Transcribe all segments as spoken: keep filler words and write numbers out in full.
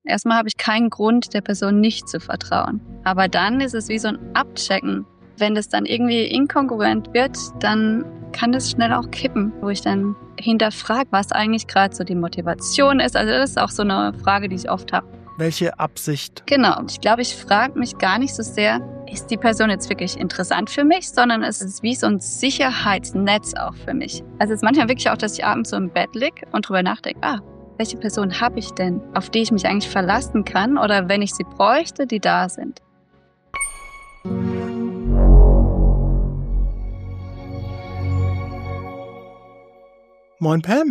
Erstmal habe ich keinen Grund, der Person nicht zu vertrauen. Aber dann ist es wie so ein Abchecken. Wenn das dann irgendwie inkongruent wird, dann kann das schnell auch kippen, wo ich dann hinterfrage, was eigentlich gerade so die Motivation ist. Also das ist auch so eine Frage, die ich oft habe. Welche Absicht? Genau. Ich glaube, ich frage mich gar nicht so sehr, ist die Person jetzt wirklich interessant für mich, sondern es ist wie so ein Sicherheitsnetz auch für mich. Also es ist manchmal wirklich auch, dass ich abends so im Bett liege und drüber nachdenke, ah, welche Person habe ich denn, auf die ich mich eigentlich verlassen kann oder wenn ich sie bräuchte, die da sind. Moin Pam.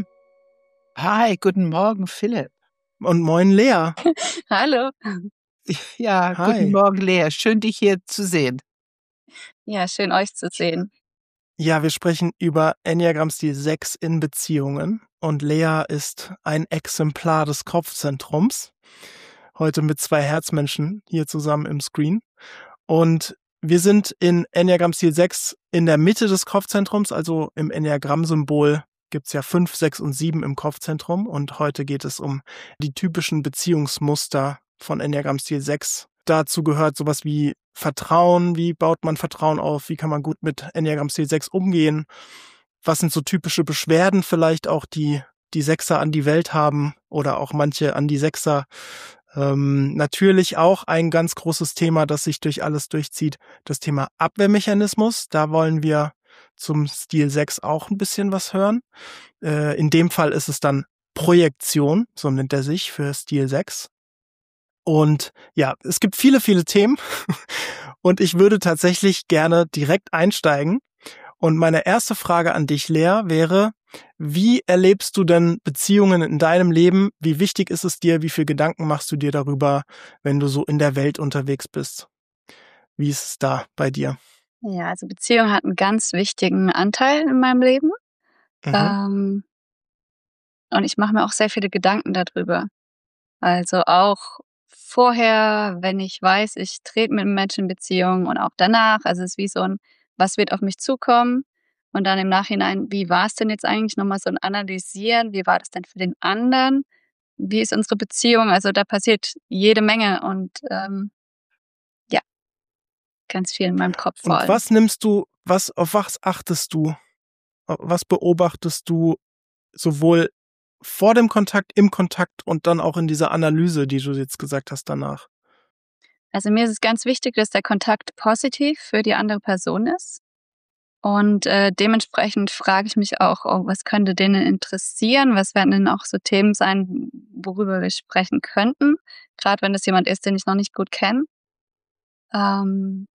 Hi, guten Morgen Philipp. Und moin Lea. Hallo. Ja, Hi. Guten Morgen Lea. Schön, dich hier zu sehen. Ja, schön euch zu sehen. Ja, wir sprechen über Enneagramm-Stil sechs in Beziehungen. Und Lea ist ein Exemplar des Kopfzentrums. Heute mit zwei Herzmenschen hier zusammen im Screen. Und wir sind in Enneagramm-Stil sechs in der Mitte des Kopfzentrums, also im Enneagramm-Symbol gibt's ja fünf, sechs und sieben im Kopfzentrum. Und heute geht es um die typischen Beziehungsmuster von Enneagramm-Stil sechs. Dazu gehört sowas wie Vertrauen. Wie baut man Vertrauen auf? Wie kann man gut mit Enneagramm-Stil sechs umgehen? Was sind so typische Beschwerden vielleicht auch, die die Sechser an die Welt haben oder auch manche an die Sechser? Ähm, natürlich auch ein ganz großes Thema, das sich durch alles durchzieht, das Thema Abwehrmechanismus. Da wollen wir zum Stil sechs auch ein bisschen was hören. Äh, in dem Fall ist es dann Projektion, so nennt er sich für Stil sechs. Und ja, es gibt viele, viele Themen und ich würde tatsächlich gerne direkt einsteigen. Und meine erste Frage an dich, Lea, wäre, wie erlebst du denn Beziehungen in deinem Leben? Wie wichtig ist es dir? Wie viel Gedanken machst du dir darüber, wenn du so in der Welt unterwegs bist? Wie ist es da bei dir? Ja, also Beziehung hat einen ganz wichtigen Anteil in meinem Leben. Mhm. Ähm, und ich mache mir auch sehr viele Gedanken darüber. Also auch vorher, wenn ich weiß, ich trete mit einem Menschen in Beziehung und auch danach. Also es ist wie so ein, was wird auf mich zukommen? Und dann im Nachhinein, wie war es denn jetzt eigentlich? Nochmal so ein Analysieren, wie war das denn für den anderen? Wie ist unsere Beziehung? Also da passiert jede Menge und ähm, ja, ganz viel in meinem Kopf vor Und allem. was nimmst du, was, auf was achtest du? Was beobachtest du sowohl vor dem Kontakt, im Kontakt und dann auch in dieser Analyse, die du jetzt gesagt hast danach? Also mir ist es ganz wichtig, dass der Kontakt positiv für die andere Person ist. Und äh, dementsprechend frage ich mich auch, oh, was könnte denen interessieren? Was werden denn auch so Themen sein, worüber wir sprechen könnten? Gerade wenn es jemand ist, den ich noch nicht gut kenne. Ähm,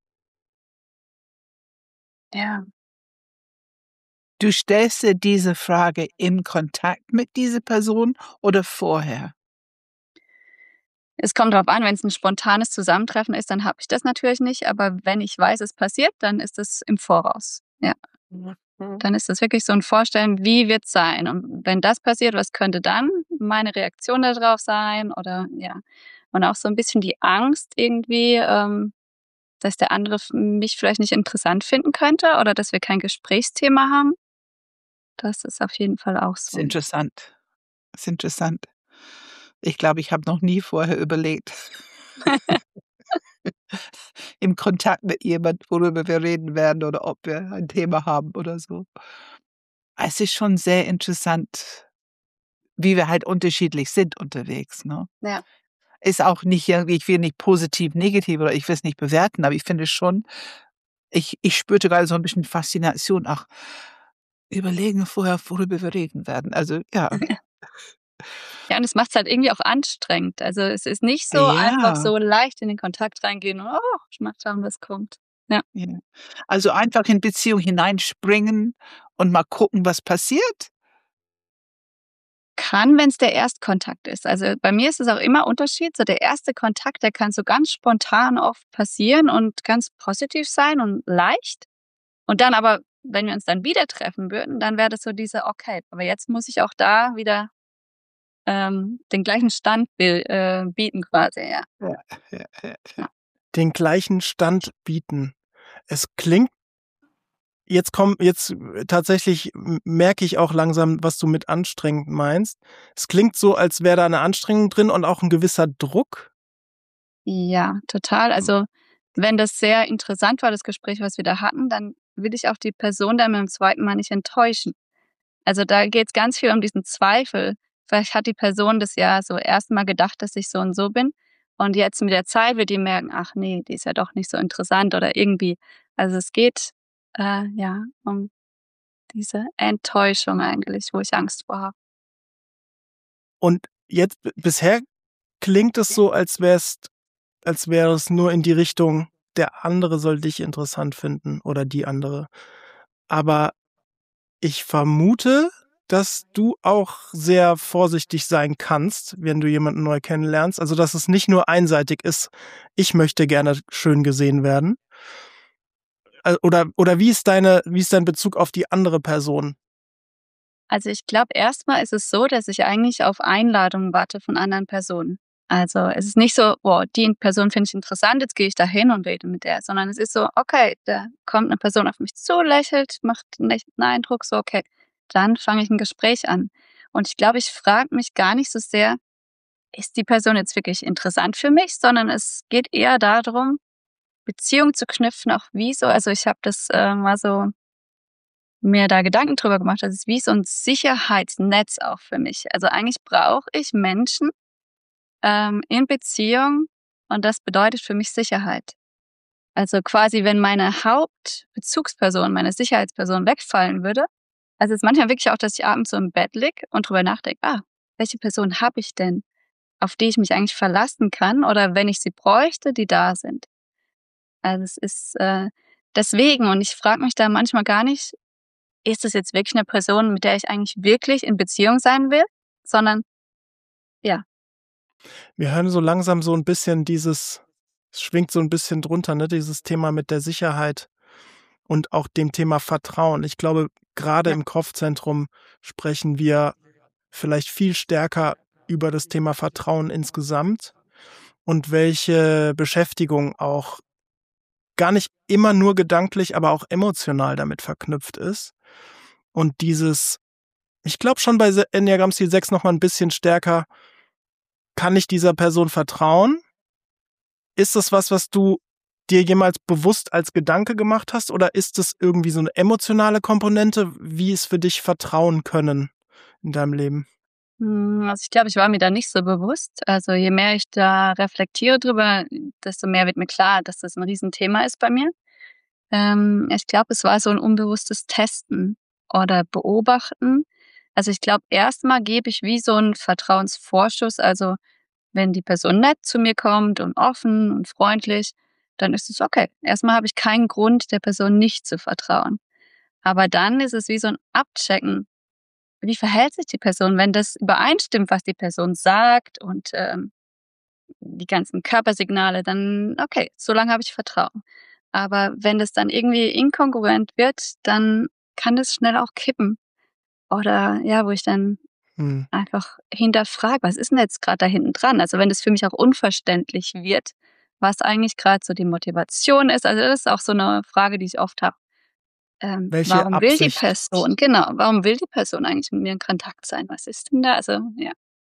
ja. Du stellst dir diese Frage im Kontakt mit dieser Person oder vorher? Es kommt darauf an, wenn es ein spontanes Zusammentreffen ist, dann habe ich das natürlich nicht. Aber wenn ich weiß, es passiert, dann ist es im Voraus. Ja. Dann ist das wirklich so ein Vorstellen, wie wird's sein? Und wenn das passiert, was könnte dann meine Reaktion darauf sein? Oder ja. Und auch so ein bisschen die Angst irgendwie, ähm, dass der andere f mich vielleicht nicht interessant finden könnte oder dass wir kein Gesprächsthema haben. Das ist auf jeden Fall auch Ist so. interessant. Ist interessant. Ich glaube, ich habe noch nie vorher überlegt, im Kontakt mit jemand, worüber wir reden werden oder ob wir ein Thema haben oder so. Es ist schon sehr interessant, wie wir halt unterschiedlich sind unterwegs, ne? Ja. Ist auch nicht irgendwie, ich will nicht positiv, negativ oder ich will es nicht bewerten, aber ich finde schon, ich ich spürte gerade so ein bisschen Faszination. Ach, überlegen vorher, worüber wir reden werden. Also, ja. Ja, und es macht's halt irgendwie auch anstrengend. Also, es ist nicht so einfach Ja, so leicht in den Kontakt reingehen und: „Oh, mal schauen, was kommt.“ Ja. ja. Also, einfach in Beziehung hineinspringen und mal gucken, was passiert? Kann, wenn's der Erstkontakt ist. Also, bei mir ist es auch immer Unterschied. So der erste Kontakt, der kann so ganz spontan oft passieren und ganz positiv sein und leicht. Und dann aber, wenn wir uns dann wieder treffen würden, dann wäre das so diese: „Okay, aber jetzt muss ich auch da wieder, ähm, den gleichen Stand bil äh, bieten quasi“, ja. Ja, ja, ja, ja. Den gleichen Stand bieten. Es klingt jetzt komm, jetzt äh, tatsächlich m- merke ich auch langsam, was du mit anstrengend meinst. Es klingt so, als wäre da eine Anstrengung drin und auch ein gewisser Druck. Ja, total. Also, wenn das sehr interessant war, das Gespräch, was wir da hatten, dann will ich auch die Person dann beim zweiten Mal nicht enttäuschen. Also, da geht's ganz viel um diesen Zweifel. Vielleicht hat die Person das ja so erst mal gedacht, dass ich so und so bin und jetzt mit der Zeit wird die merken: „Ach nee, die ist ja doch nicht so interessant“ oder irgendwie. Also, es geht, äh, ja, um diese Enttäuschung eigentlich, wo ich Angst vor habe. Und jetzt b- bisher klingt es so, als wär's, als wäre es nur in die Richtung, der andere soll dich interessant finden oder die andere. Aber ich vermute, dass du auch sehr vorsichtig sein kannst, wenn du jemanden neu kennenlernst. Also, dass es nicht nur einseitig ist, ich möchte gerne schön gesehen werden. Äh, Oder, oder wie ist deine, wie ist dein Bezug auf die andere Person? Also, ich glaube, erstmal ist es so, dass ich eigentlich auf Einladungen warte von anderen Personen. Also, es ist nicht so: „Wow, die Person finde ich interessant, jetzt gehe ich da hin und rede mit der“, sondern es ist so: „Okay, da kommt eine Person auf mich zu, lächelt, macht 'n nechten Eindruck, so, okay, dann fange ich ein Gespräch an.“ Und ich glaube, ich frage mich gar nicht so sehr: „Ist die Person jetzt wirklich interessant für mich?“, sondern es geht eher darum, Beziehung zu knüpfen, auch wie so, also, ich habe das, äh, mal so mir da Gedanken drüber gemacht. Das ist wie so 'n Sicherheitsnetz auch für mich. Also, eigentlich brauche ich Menschen, ähm, in Beziehung und das bedeutet für mich Sicherheit. Also, quasi, wenn meine Hauptbezugsperson, meine Sicherheitsperson wegfallen würde, also, es ist manchmal wirklich auch, dass ich abends so im Bett liege und drüber nachdenke: „Ah, welche Person habe ich denn, auf die ich mich eigentlich verlassen kann oder wenn ich sie bräuchte, die da sind?“ Also, es ist, äh, deswegen und ich frage mich da manchmal gar nicht: Ist es jetzt wirklich 'ne Person, mit der ich eigentlich wirklich in Beziehung sein will? Sondern ja, Wir hören so langsam so ein bisschen dieses, es schwingt so ein bisschen drunter, ne, dieses Thema mit der Sicherheit und auch dem Thema Vertrauen. Ich glaube, gerade ja, im Kopfzentrum sprechen wir vielleicht viel stärker über das Thema Vertrauen insgesamt und welche Beschäftigung auch gar nicht immer nur gedanklich, aber auch emotional damit verknüpft ist. Und dieses, ich glaube schon bei Se Enneagramm-Stil sechs noch mal 'n bisschen stärker, kann ich dieser Person vertrauen? Ist das was, was du dir jemals bewusst als Gedanke gemacht hast oder ist es irgendwie so 'ne emotionale Komponente? Wie ist für dich Vertrauen können in deinem Leben? hm, also, ich glaube, ich war mir da nicht so bewusst. Also, je mehr ich da reflektiere drüber, desto mehr wird mir klar, dass das 'n Riesenthema ist bei mir. Ähm, ich glaube, es war so 'n unbewusstes Testen oder Beobachten. Also, ich glaube, erst mal gebe ich wie so 'n Vertrauensvorschuss. Also, wenn die Person nett zu mir kommt und offen und freundlich, dann ist es okay. Erst mal habe ich keinen Grund, der Person nicht zu vertrauen. Aber dann ist es wie so 'n Abchecken. Wie verhält sich die Person? Wenn das übereinstimmt, was die Person sagt und, ähm, die ganzen Körpersignale, dann okay, so lange habe ich Vertrauen. Aber wenn das dann irgendwie inkongruent wird, dann kann das schnell auch kippen. Oder ja, wo ich dann Mhm. einfach hinterfrage: „Was ist 'n jetzt grad da hinten dran?“ Also, wenn das für mich auch unverständlich wird, was eigentlich grad so die Motivation ist. Also, das ist auch so 'ne Frage, die ich oft habe. Ähm, Welche warum will die Absicht? Person genau, warum will die Person eigentlich mit mir in Kontakt sein? Was ist denn da? Also, ja,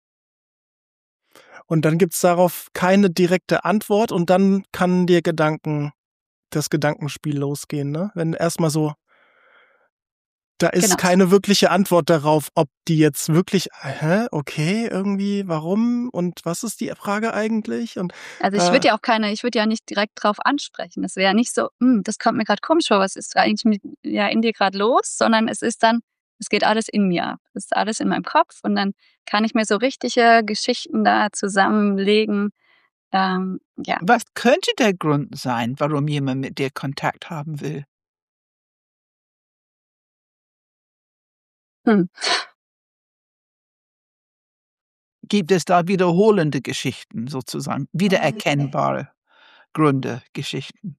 Und dann gibt's darauf keine direkte Antwort und dann kann dir Gedanken das Gedankenspiel losgehen, ne? Wenn erst mal so, da ist genau. keine wirkliche Antwort darauf, ob die jetzt wirklich hä, okay, irgendwie, warum und was ist die Frage eigentlich? Und, Also, ich äh würde ja auch keine ich würde ja nicht direkt drauf ansprechen. Das wäre ja nicht so: „Hm, das kommt mir grad komisch vor. Was ist eigentlich mit ja, in dir grad los?“ Sondern es ist dann es geht alles in mir ab. Es ist alles in meinem Kopf und dann kann ich mir so richtige Geschichten da zusammenlegen. Ähm, ja. Was könnte der Grund sein, warum jemand mit dir Kontakt haben will? Hm. Gibt es da wiederholende Geschichten sozusagen, wiedererkennbare Gründe, Geschichten?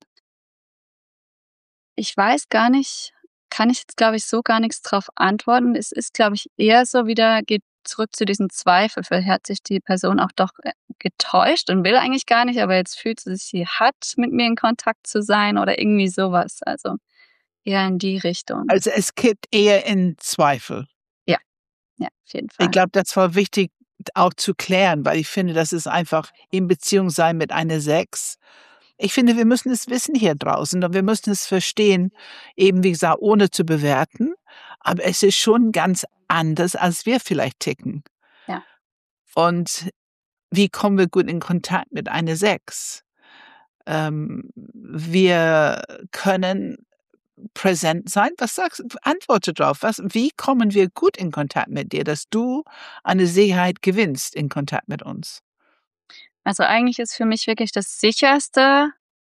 Ich weiß gar nicht kann ich jetzt, glaube ich, so gar nix drauf antworten. Es ist, glaube ich, eher so wieder geht zurück zu diesem Zweifel. Vielleicht hat sich die Person auch doch, äh, getäuscht und will eigentlich gar nicht, aber jetzt fühlt sie sich, sie hat mit mir in Kontakt zu sein oder irgendwie so was. Also, eher in die Richtung. Also es kippt eher in Zweifel. Ja, ja, auf jeden Ich Fall. glaube, das war wichtig auch zu klären, weil ich finde, das ist einfach in Beziehung sein mit einer Sechs. Ich finde, wir müssen es wissen hier draußen und wir müssen es verstehen, eben wie gesagt, ohne zu bewerten. Aber es ist schon ganz anders, als wir vielleicht ticken. Ja. Und wie kommen wir gut in Kontakt mit einer Sechs? Ähm, wir können präsent sein. Was sagst du? Antworte drauf. Was, wie kommen wir gut in Kontakt mit dir, dass du eine Sicherheit gewinnst in Kontakt mit uns? Also eigentlich ist für mich wirklich das Sicherste,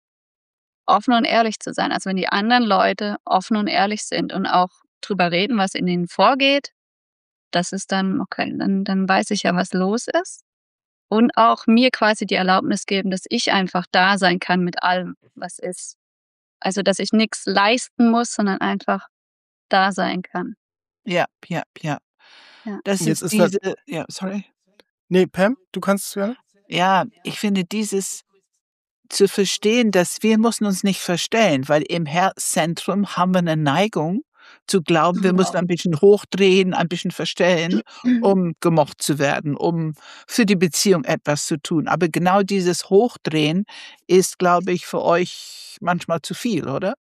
offen und ehrlich zu sein. Also wenn die anderen Leute offen und ehrlich sind und auch drüber reden, was in ihnen vorgeht, das ist dann, okay, dann, dann weiß ich ja, was los ist. Und auch mir quasi die Erlaubnis geben, dass ich einfach da sein kann mit allem, was ist. Also dass ich nichts leisten muss, sondern einfach da sein kann. Ja, ja, ja. Ja. Das Jetzt ist ist das, diese, ja, sorry. nee, Pam, du kannst es gerne. Ja, ich finde dieses zu verstehen, dass wir müssen uns nicht verstellen, weil im Herzzentrum haben wir eine Neigung zu glauben, wir müssen ein bisschen hochdrehen, ein bisschen verstellen, um gemocht zu werden, um für die Beziehung etwas zu tun. Aber genau dieses Hochdrehen ist, glaube ich, für euch manchmal zu viel, oder?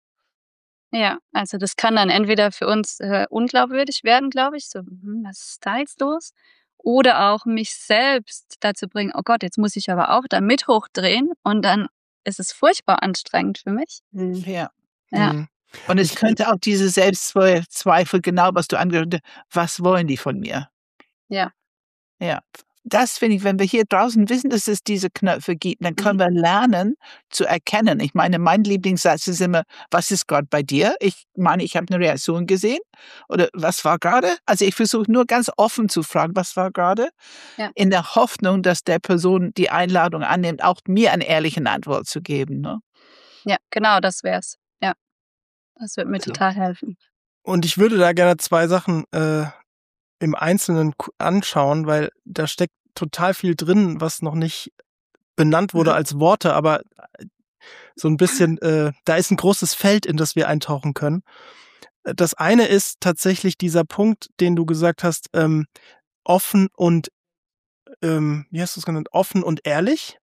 Ja, also das kann dann entweder für uns äh, unglaubwürdig werden, glaube ich, so, hm, was ist da jetzt los? Oder auch mich selbst dazu bringen, oh Gott, jetzt muss ich aber auch da mit hochdrehen und dann ist es furchtbar anstrengend für mich. Ja. Ja, Mhm. Und es Ich- könnte auch diese Selbstzweifel, genau was du angehört hast, was wollen die von mir? ja, Ja, das finde ich, wenn wir hier draußen wissen, dass es diese Knöpfe gibt, dann können wir lernen zu erkennen. Ich meine, mein Lieblingssatz ist immer: „Was ist gerade bei dir?“ Ich meine, ich habe eine Reaktion gesehen oder „Was war gerade?“ Also, ich versuche nur ganz offen zu fragen: „Was war gerade?“ Ja. In der Hoffnung, dass der Person die Einladung annimmt, auch mir eine ehrliche Antwort zu geben, ne? ja, genau, das wär's. Ja, das wird mir So. total helfen. Und ich würde da gerne zwei Sachen äh, im Einzelnen ku- anschauen, weil da steckt total viel drin, was noch nicht benannt wurde Mhm. als Worte, aber so ein bisschen, äh, da ist ein großes Feld, in das wir eintauchen können. Äh, Das eine ist tatsächlich dieser Punkt, den du gesagt hast, ähm, offen und, ähm, wie hast du es genannt, offen und ehrlich.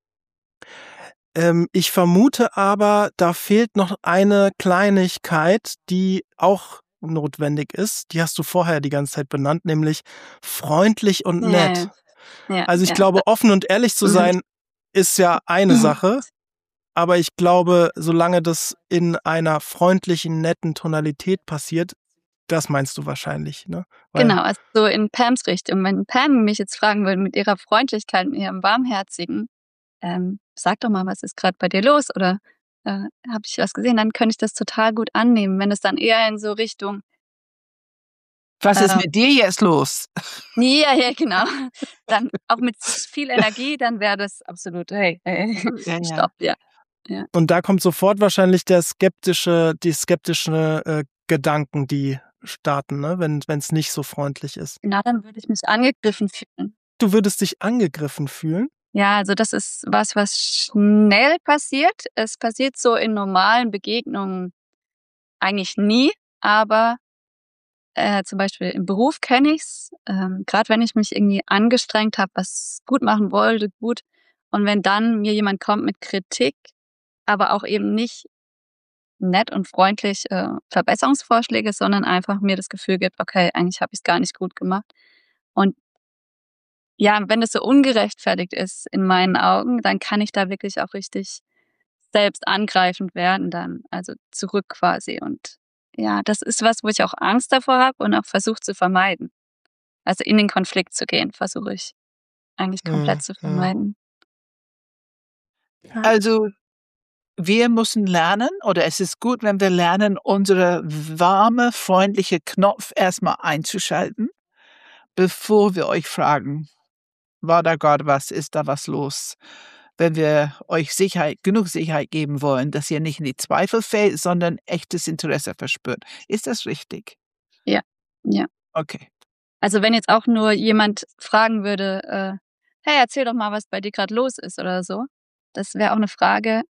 Ähm, ich vermute aber, da fehlt noch eine Kleinigkeit, die auch notwendig ist. Die hast du vorher die ganze Zeit benannt, nämlich freundlich und Ja, nett. ja, ja, Also ich ja. glaube, offen und ehrlich zu Mhm. sein, ist ja eine Mhm. Sache. Aber ich glaube, solange das in einer freundlichen, netten Tonalität passiert, das meinst du wahrscheinlich, ne? Weil, Genau, also so in Pams Richtung. Wenn Pam mich jetzt fragen würde mit ihrer Freundlichkeit, mit ihrem Warmherzigen, ähm, sag doch mal, was ist gerade bei dir los? Oder äh, habe ich was gesehen? Dann könnte ich das total gut annehmen. Wenn es dann eher in so Richtung, „Was ist äh, mit dir jetzt los?“ ja, ja, genau, dann auch mit viel Energie, dann wäre das absolut, hey, hey, Ja, ja. stopp, ja. Ja, und da kommt sofort wahrscheinlich der skeptische, die skeptische äh, Gedanken, die starten, ne? Wenn es nicht so freundlich ist. genau, dann würde ich mich angegriffen fühlen. Du würdest dich angegriffen fühlen? Ja, also das ist was, was schnell passiert. Es passiert so in normalen Begegnungen eigentlich nie, aber äh, zum Beispiel im Beruf kenne ich's, ähm, grad wenn ich mich irgendwie angestrengt habe, was gut machen wollte, gut. Und wenn dann mir jemand kommt mit Kritik, aber auch eben nicht nett und freundlich äh, Verbesserungsvorschläge, sondern einfach mir das Gefühl gibt, okay, eigentlich habe ich's gar nicht gut gemacht. Und ja, wenn das so ungerechtfertigt ist in meinen Augen, dann kann ich da wirklich auch richtig selbst angreifend werden dann, also zurück quasi. Und ja, das ist was, wo ich auch Angst davor habe und auch versuche zu vermeiden. Also in den Konflikt zu gehen, versuche ich eigentlich komplett Hm, zu hm. vermeiden. Ja. Also, wir müssen lernen oder es ist gut, wenn wir lernen, unsere warme, freundliche Knopf erstmal einzuschalten, bevor wir euch fragen: „War da gerade was? Ist da was los?“ Wenn wir euch Sicherheit genug Sicherheit geben wollen, dass ihr nicht in die Zweifel fällt, sondern echtes Interesse verspürt. Ist das richtig? Ja, ja. Okay. Also wenn jetzt auch nur jemand fragen würde, äh: „Hey, erzähl doch mal, was bei dir gerade los ist“ oder so. Das wäre auch eine Frage,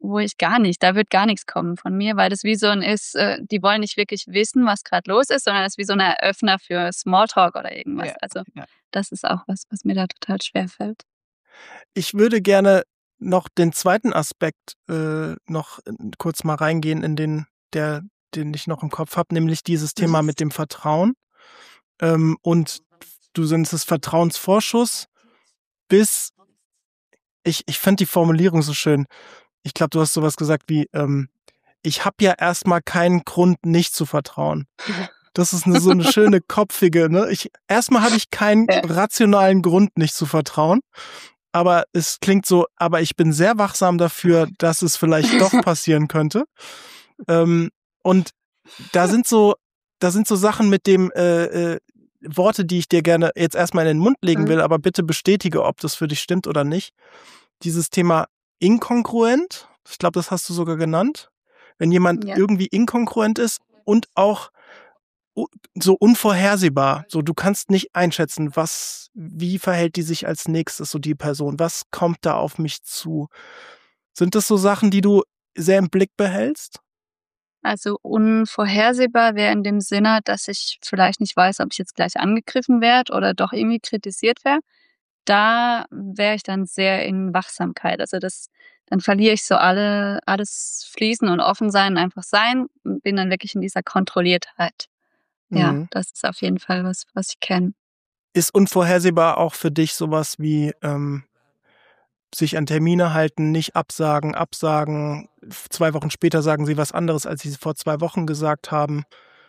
wo ich gar nicht, da wird gar nichts kommen von mir, weil das wie so ein ist, äh, die wollen nicht wirklich wissen, was gerade los ist, sondern das ist wie so ein Eröffner für Smalltalk oder irgendwas. Ja, Also ja. das ist auch was, was mir da total schwer fällt. Ich würde gerne noch den zweiten Aspekt äh, noch kurz mal reingehen, in den, der, den ich noch im Kopf habe, nämlich dieses Thema mit dem Vertrauen. Ähm, und du nennst es Vertrauensvorschuss bis, ich, ich fand die Formulierung so schön. Ich glaube, du hast sowas gesagt wie, ähm, ich habe ja erstmal keinen Grund, nicht zu vertrauen. Das ist eine, so eine schöne kopfige, ne? Ich, erstmal habe ich keinen Ja. rationalen Grund, nicht zu vertrauen. Aber es klingt so, aber ich bin sehr wachsam dafür, dass es vielleicht doch passieren könnte. Ähm, und da sind so, da sind so Sachen mit dem äh, äh, Worte, die ich dir gerne jetzt erstmal in den Mund legen will, aber bitte bestätige, ob das für dich stimmt oder nicht. Dieses Thema inkongruent, ich glaube, das hast du sogar genannt. Wenn jemand Ja. irgendwie inkongruent ist und auch so unvorhersehbar. So, du kannst nicht einschätzen, was, wie verhält die sich als nächstes, so die Person. Was kommt da auf mich zu? Sind das so Sachen, die du sehr im Blick behältst? Also unvorhersehbar wäre in dem Sinne, dass ich vielleicht nicht weiß, ob ich jetzt gleich angegriffen werde oder doch irgendwie kritisiert werde. Da wäre ich dann sehr in Wachsamkeit. Also das, dann verliere ich so alle, alles fließen und offen sein, einfach sein und bin dann wirklich in dieser Kontrolliertheit. Ja, Mhm. das ist auf jeden Fall was, was ich kenne. Ist unvorhersehbar auch für dich sowas wie ähm, sich an Termine halten, nicht absagen, absagen, zwei Wochen später sagen sie was anderes, als sie vor zwei Wochen gesagt haben?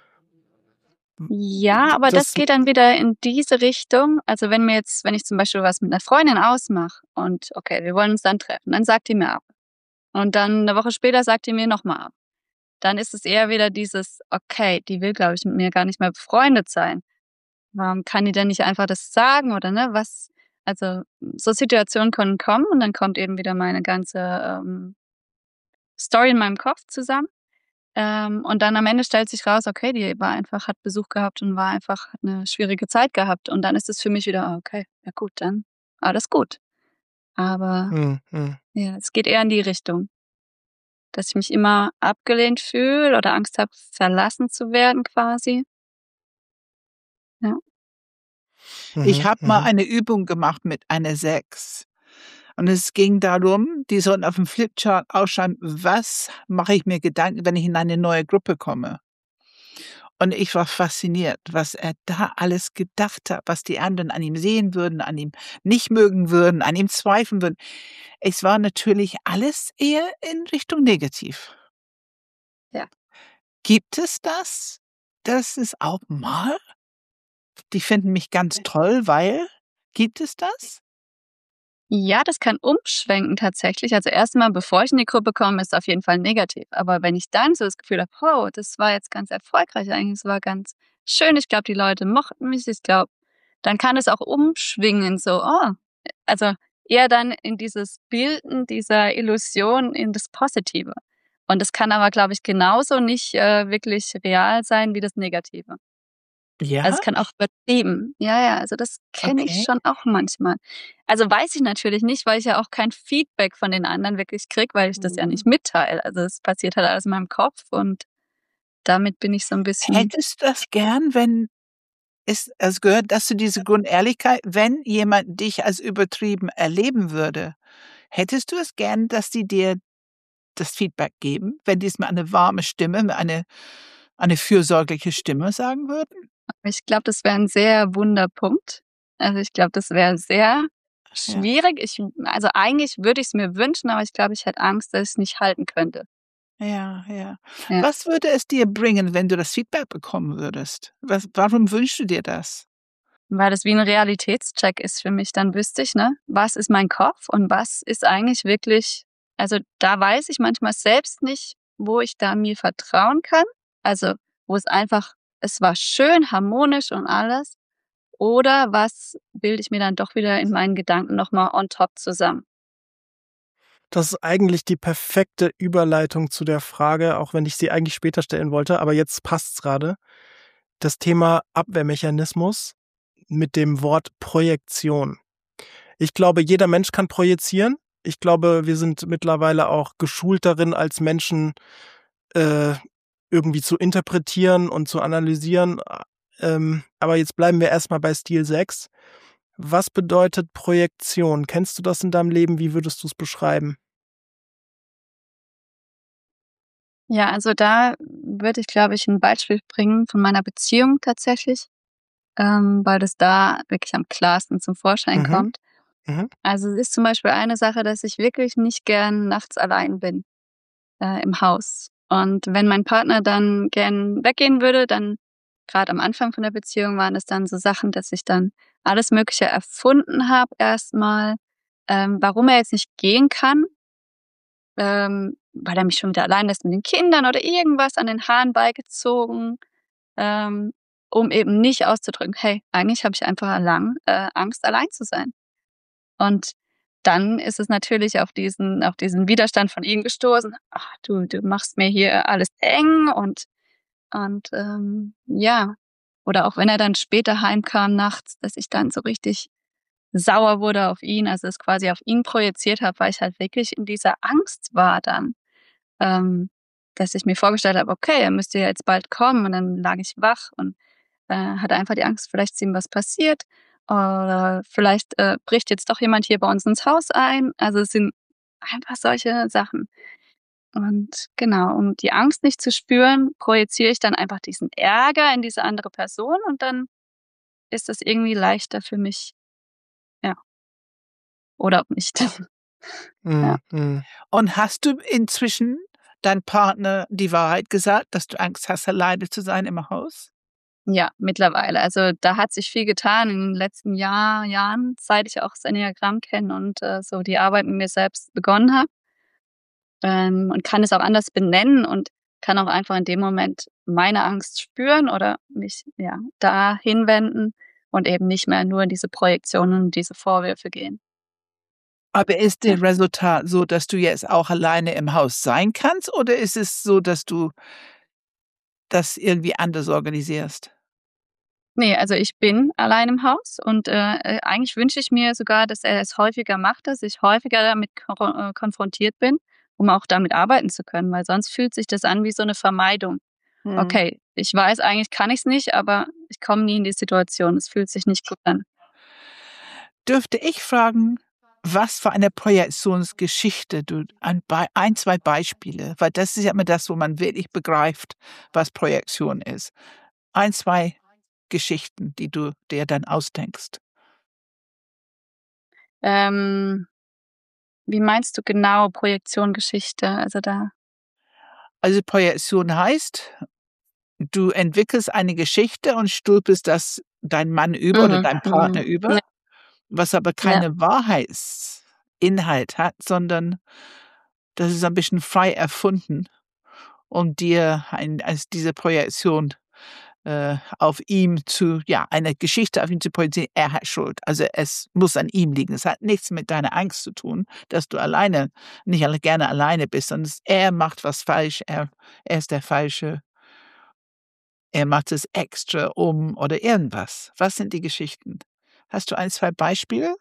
Ja, aber das, Das, geht dann wieder in diese Richtung. Also wenn mir jetzt, wenn ich zum Beispiel was mit einer Freundin ausmache und okay, wir wollen uns dann treffen, dann sagt die mir ab. Und dann eine Woche später sagt die mir nochmal ab. Dann ist es eher wieder dieses, okay, die will, glaube ich, mit mir gar nicht mehr befreundet sein. Warum kann die denn nicht einfach das sagen oder ne? Was, also so Situationen können kommen und dann kommt eben wieder meine ganze ähm, Story in meinem Kopf zusammen. Ähm, und dann am Ende stellt sich raus, okay, die war einfach, hat Besuch gehabt und war einfach, hat eine schwierige Zeit gehabt. Und dann ist es für mich wieder, ah, okay, ja gut, dann alles gut. Aber hm, hm. ja, es geht eher in die Richtung, dass ich mich immer abgelehnt fühle oder Angst habe, verlassen zu werden quasi. Ja. Ich Mhm, habe mal mhm. eine Übung gemacht mit einer sechs. Und es ging darum, die sollten auf dem Flipchart ausschreiben, was mache ich mir Gedanken, wenn ich in eine neue Gruppe komme. Und ich war fasziniert, was er da alles gedacht hat, was die anderen an ihm sehen würden, an ihm nicht mögen würden, an ihm zweifeln würden. Es war natürlich alles eher in Richtung negativ. Ja. Gibt es das? Das ist auch mal? Die finden mich ganz toll, weil? Gibt es das? Ja, das kann umschwenken tatsächlich. Also erstmal, bevor ich in die Gruppe komme, ist es auf jeden Fall negativ. Aber wenn ich dann so das Gefühl habe, oh, das war jetzt ganz erfolgreich eigentlich, es war ganz schön, ich glaube, die Leute mochten mich, ich glaube, dann kann es auch umschwingen, so, oh, also eher dann in dieses Bilden dieser Illusion in das Positive. Und das kann aber, glaube ich, genauso nicht äh, wirklich real sein wie das Negative. Ja? Also, es kann auch übertrieben. Ja, ja, also das kenne ich Okay. schon auch manchmal. Also, weiß ich natürlich nicht, weil ich ja auch kein Feedback von den anderen wirklich kriege, weil ich das ja nicht mitteile. Also, es passiert halt alles in meinem Kopf und damit bin ich so 'n bisschen Hättest du das gern, wenn es es gehört das zu dieser Grundehrlichkeit, wenn jemand dich als übertrieben erleben würde, hättest du es gern, dass die dir das Feedback geben, wenn die's mit einer warme Stimme, eine eine fürsorgliche Stimme sagen würden? ich glaube, das wäre 'n sehr wunder Punkt. Also, ich glaube, das wäre sehr Ja. schwierig. Ich also, eigentlich würde ich's mir wünschen, aber ich glaube, ich hätte Angst, dass ich's nicht halten könnte. Ja, ja. Ja. Was würde es dir bringen, wenn du das Feedback bekommen würdest? Was warum wünschst du dir das? Weil das wie 'n Realitätscheck ist für mich. Dann wüsste ich, ne, was ist mein Kopf und was ist eigentlich wirklich, also, da weiß ich manchmal selbst nicht, wo ich da mir vertrauen kann. Also, wo es einfach, es war schön harmonisch und alles, oder was bilde ich mir dann doch wieder in meinen Gedanken noch mal on top zusammen. Das ist eigentlich die perfekte Überleitung zu der Frage, auch wenn ich sie eigentlich später stellen wollte, aber jetzt passt's gerade. Das Thema Abwehrmechanismus mit dem Wort Projektion. Ich glaube, jeder Mensch kann projizieren. ich glaube, wir sind mittlerweile auch geschult darin, als Menschen äh, irgendwie zu interpretieren und zu analysieren. Ähm, aber jetzt bleiben wir erstmal bei Stil sechs. Was bedeutet Projektion? Kennst du das in deinem Leben? Wie würdest du es beschreiben? Ja, also da würde ich, glaube ich, ein Beispiel bringen von meiner Beziehung tatsächlich, ähm, weil das da wirklich am klarsten zum Vorschein Mhm. kommt. Mhm. Also, es ist zum Beispiel eine Sache, dass ich wirklich nicht gern nachts allein bin, äh, im Haus. Und wenn mein Partner dann gern weggehen würde, dann grad am Anfang von der Beziehung waren es dann so Sachen, dass ich dann alles Mögliche erfunden habe erst mal, ähm, warum er jetzt nicht gehen kann, ähm, weil er mich schon wieder allein lässt mit den Kindern oder irgendwas an den Haaren beigezogen, ähm, um eben nicht auszudrücken: „Hey, eigentlich habe ich einfach lang äh, Angst, allein zu sein." Und dann ist es natürlich auf diesen auf diesen Widerstand von ihm gestoßen: „Ach, du du machst mir hier alles eng" und und, ähm, ja. Oder auch wenn er dann später heimkam nachts, dass ich dann so richtig sauer wurde auf ihn, also es quasi auf ihn projiziert habe, weil ich halt wirklich in dieser Angst war dann, ähm, dass ich mir vorgestellt habe: „Okay, er müsste ja jetzt bald kommen." Und dann lag ich wach und, äh, hatte einfach die Angst, vielleicht ist ihm was passiert oder vielleicht, äh, bricht jetzt doch jemand hier bei uns ins Haus ein. Also, es sind einfach solche Sachen. Und genau, um die Angst nicht zu spüren, projiziere ich dann einfach diesen Ärger in diese andere Person und dann ist das irgendwie leichter für mich, ja, oder auch nicht. Ja. Mhm. Mhm. Und hast du inzwischen deinem Partner die Wahrheit gesagt, dass du Angst hast, alleine zu sein im Haus? Ja, mittlerweile. Also, da hat sich viel getan in den letzten Jahr Jahren, seit ich auch das Enneagramm kenne und, äh, so die Arbeit mit mir selbst begonnen habe, ähm, und kann es auch anders benennen und kann auch einfach in dem Moment meine Angst spüren oder mich, ja, dahin wenden und eben nicht mehr nur in diese Projektionen und diese Vorwürfe gehen. Aber ist Ja. der Resultat so, dass du jetzt auch alleine im Haus sein kannst, oder ist es so, dass du das irgendwie anders organisierst? Ne, also ich bin allein im Haus und, äh, äh, eigentlich wünsche ich mir sogar, dass er es häufiger macht, dass ich häufiger damit koro äh, konfrontiert bin, um auch damit arbeiten zu können, weil sonst fühlt sich das an wie so 'ne Vermeidung. Mhm. Okay, ich weiß, eigentlich kann ich's nicht, aber ich komme nie in die Situation. Es fühlt sich nicht gut an. Dürfte ich fragen, was für eine Projektionsgeschichte du ein Bei ein, zwei Beispiele, weil das ist ja immer das, wo man wirklich begreift, was Projektion ist. Ein, zwei Geschichten, die du dir dann ausdenkst. Ähm, wie meinst du genau Projektion, Geschichte? Also da Also, Projektion heißt, du entwickelst eine Geschichte und stülpst das deinem Mann über oder mhm, deinem Partner mhm. über, Ja, was aber ja. keine Wahrheitsinhalt hat, sondern das ist ein bisschen frei erfunden, um dir ein als diese Projektion, äh, auf ihm zu ja, eine Geschichte auf ihn zu projizieren, er hat Schuld. Also, es muss an ihm liegen. Es hat nichts mit deiner Angst zu tun, dass du alleine nicht alle gerne alleine bist, sondern es er macht was falsch, er er ist der Falsche, er macht es extra um oder irgendwas. Was sind die Geschichten? Hast du ein, zwei Beispiele?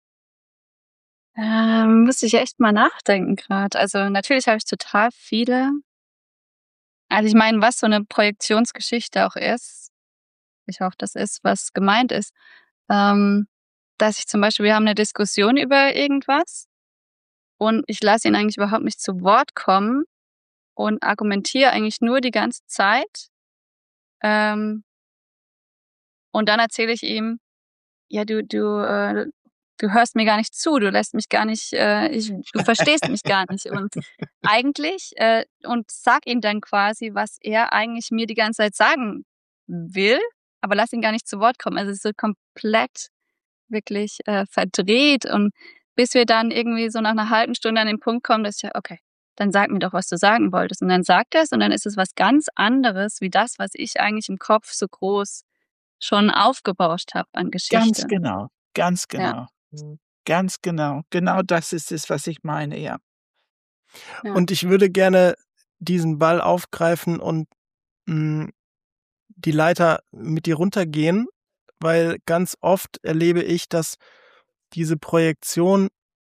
Ähm, müsste ich echt mal nachdenken grad. Also, natürlich habe ich total viele. Also, ich meine, was so 'ne Projektionsgeschichte auch ist, ich hoffe, das ist, was gemeint ist, ähm, dass ich zum Beispiel wir haben 'ne Diskussion über irgendwas und ich lasse ihn eigentlich überhaupt nicht zu Wort kommen und argumentiere eigentlich nur die ganze Zeit, ähm, und dann erzähle ich ihm: „Ja, du du, äh du hörst mir gar nicht zu, du lässt mich gar nicht äh, ich du verstehst mich gar nicht." Und eigentlich äh, und sage ihm dann quasi, was er eigentlich mir die ganze Zeit sagen will, aber lass ihn gar nicht zu Wort kommen. Also, es ist so komplett wirklich, äh, verdreht und bis wir dann irgendwie so nach 'ner halben Stunde an den Punkt kommen, dass ich sage: „Okay, dann sag mir doch, was du sagen wolltest." Und dann sagt er's und dann ist es was ganz anderes wie das, was ich eigentlich im Kopf so groß schon aufgebauscht habe an Ganz Geschichte. genau, ganz Ja, genau. Mhm. Ganz genau. Genau das ist es, was ich meine, ja. ja. Und ich würde gerne diesen Ball aufgreifen und, hm, die Leiter mit dir runtergehen, weil ganz oft erlebe ich, dass diese Projektion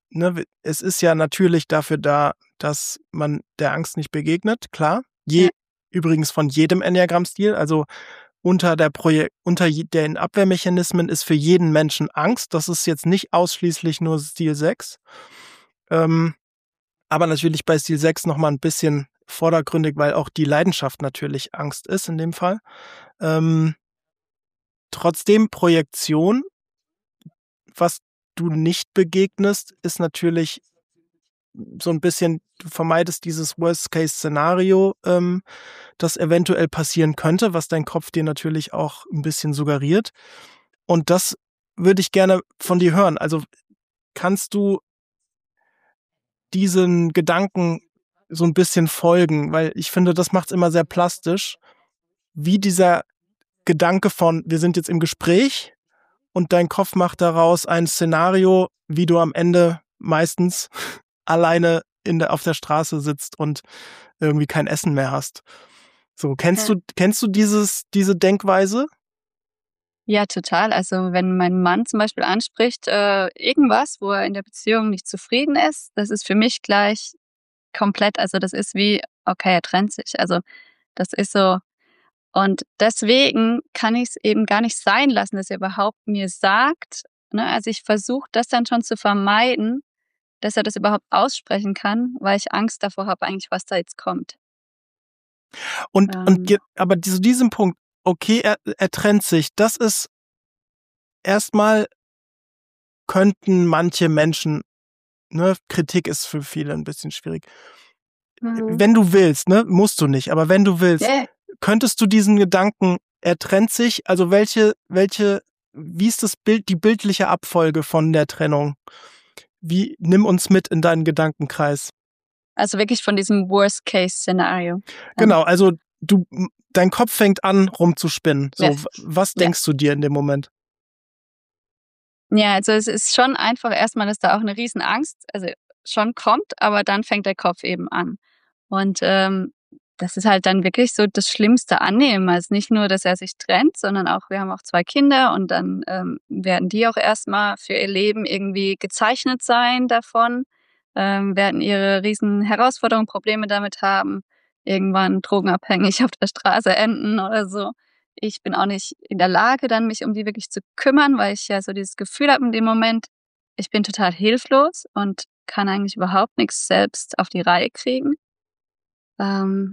ne, es ist ja natürlich dafür da, dass man der Angst nicht begegnet, klar. Je, Ja. Übrigens von jedem Enneagramm-Stil, also unter der Projek- unter den Abwehrmechanismen ist für jeden Menschen Angst. Das ist jetzt nicht ausschließlich nur Stil sechs. Ähm, aber natürlich bei Stil sechs nochmal ein bisschen vordergründig, weil auch die Leidenschaft natürlich Angst ist in dem Fall. Ähm, trotzdem Projektion, was du nicht begegnest, ist natürlich so ein bisschen, du vermeidest dieses Worst-Case-Szenario, ähm, das eventuell passieren könnte, was dein Kopf dir natürlich auch ein bisschen suggeriert. Und das würde ich gerne von dir hören. Also kannst du diesen Gedanken so ein bisschen folgen? Weil ich finde, das macht es immer sehr plastisch, wie dieser Gedanke von, wir sind jetzt im Gespräch und dein Kopf macht daraus ein Szenario, wie du am Ende meistens alleine in der, auf der Straße sitzt und irgendwie kein Essen mehr hast. So, kennst Ja. du, kennst du dieses, diese Denkweise? Ja, total. Also wenn mein Mann zum Beispiel anspricht, äh, irgendwas, wo er in der Beziehung nicht zufrieden ist, das ist für mich gleich komplett, also das ist wie, okay, er trennt sich. Also das ist so. Und deswegen kann ich es eben gar nicht sein lassen, dass er überhaupt mir sagt, ne? Also ich versuche das dann schon zu vermeiden, dass er das überhaupt aussprechen kann, weil ich Angst davor habe eigentlich, was da jetzt kommt. Und, Ähm. und ge- aber zu diesem Punkt, okay, er, er trennt sich, das ist erstmal, könnten manche Menschen, ne, Kritik ist für viele ein bisschen schwierig. Mhm. Wenn du willst, ne, musst du nicht, aber wenn du willst, Yeah. könntest du diesen Gedanken, er trennt sich, also welche, welche, wie ist das Bild, die bildliche Abfolge von der Trennung? Wie, nimm uns mit in deinen Gedankenkreis. Also wirklich von diesem Worst-Case-Szenario. Genau, also du, dein Kopf fängt an rumzuspinnen. So, Ja. w- was Ja. denkst du dir in dem Moment? Ja, also es ist schon einfach erstmal, dass da auch eine Riesenangst, also schon kommt, aber dann fängt der Kopf eben an. Und ähm, das ist halt dann wirklich so das Schlimmste annehmen. Also nicht nur, dass er sich trennt, sondern auch, wir haben auch zwei Kinder und dann ähm, werden die auch erstmal für ihr Leben irgendwie gezeichnet sein davon, ähm, werden ihre riesen Herausforderungen, Probleme damit haben, irgendwann drogenabhängig auf der Straße enden oder so. Ich bin auch nicht in der Lage, dann mich um die wirklich zu kümmern, weil ich ja so dieses Gefühl habe in dem Moment, ich bin total hilflos und kann eigentlich überhaupt nichts selbst auf die Reihe kriegen. Ähm,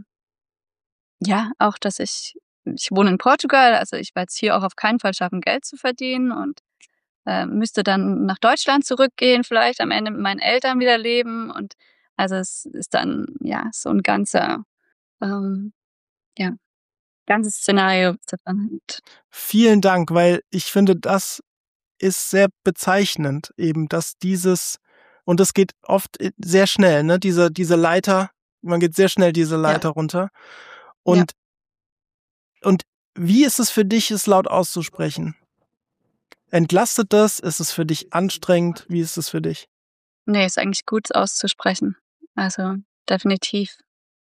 ja, auch, dass ich ich wohne in Portugal, also ich werde es hier auch auf keinen Fall schaffen, Geld zu verdienen und äh, müsste dann nach Deutschland zurückgehen, vielleicht am Ende mit meinen Eltern wieder leben. Und also es ist dann ja so ein ganzer, ähm, ja, ganzes Szenario, was da dran hängt. Vielen Dank, weil ich finde, das ist sehr bezeichnend, eben, dass dieses, und das geht oft sehr schnell, ne, diese, diese Leiter, man geht sehr schnell diese Leiter Ja. runter. Und, und wie ist es für dich, es laut auszusprechen? Entlastet das? Ist es für dich anstrengend? Wie ist es für dich? Nee, ist eigentlich gut auszusprechen. Also definitiv.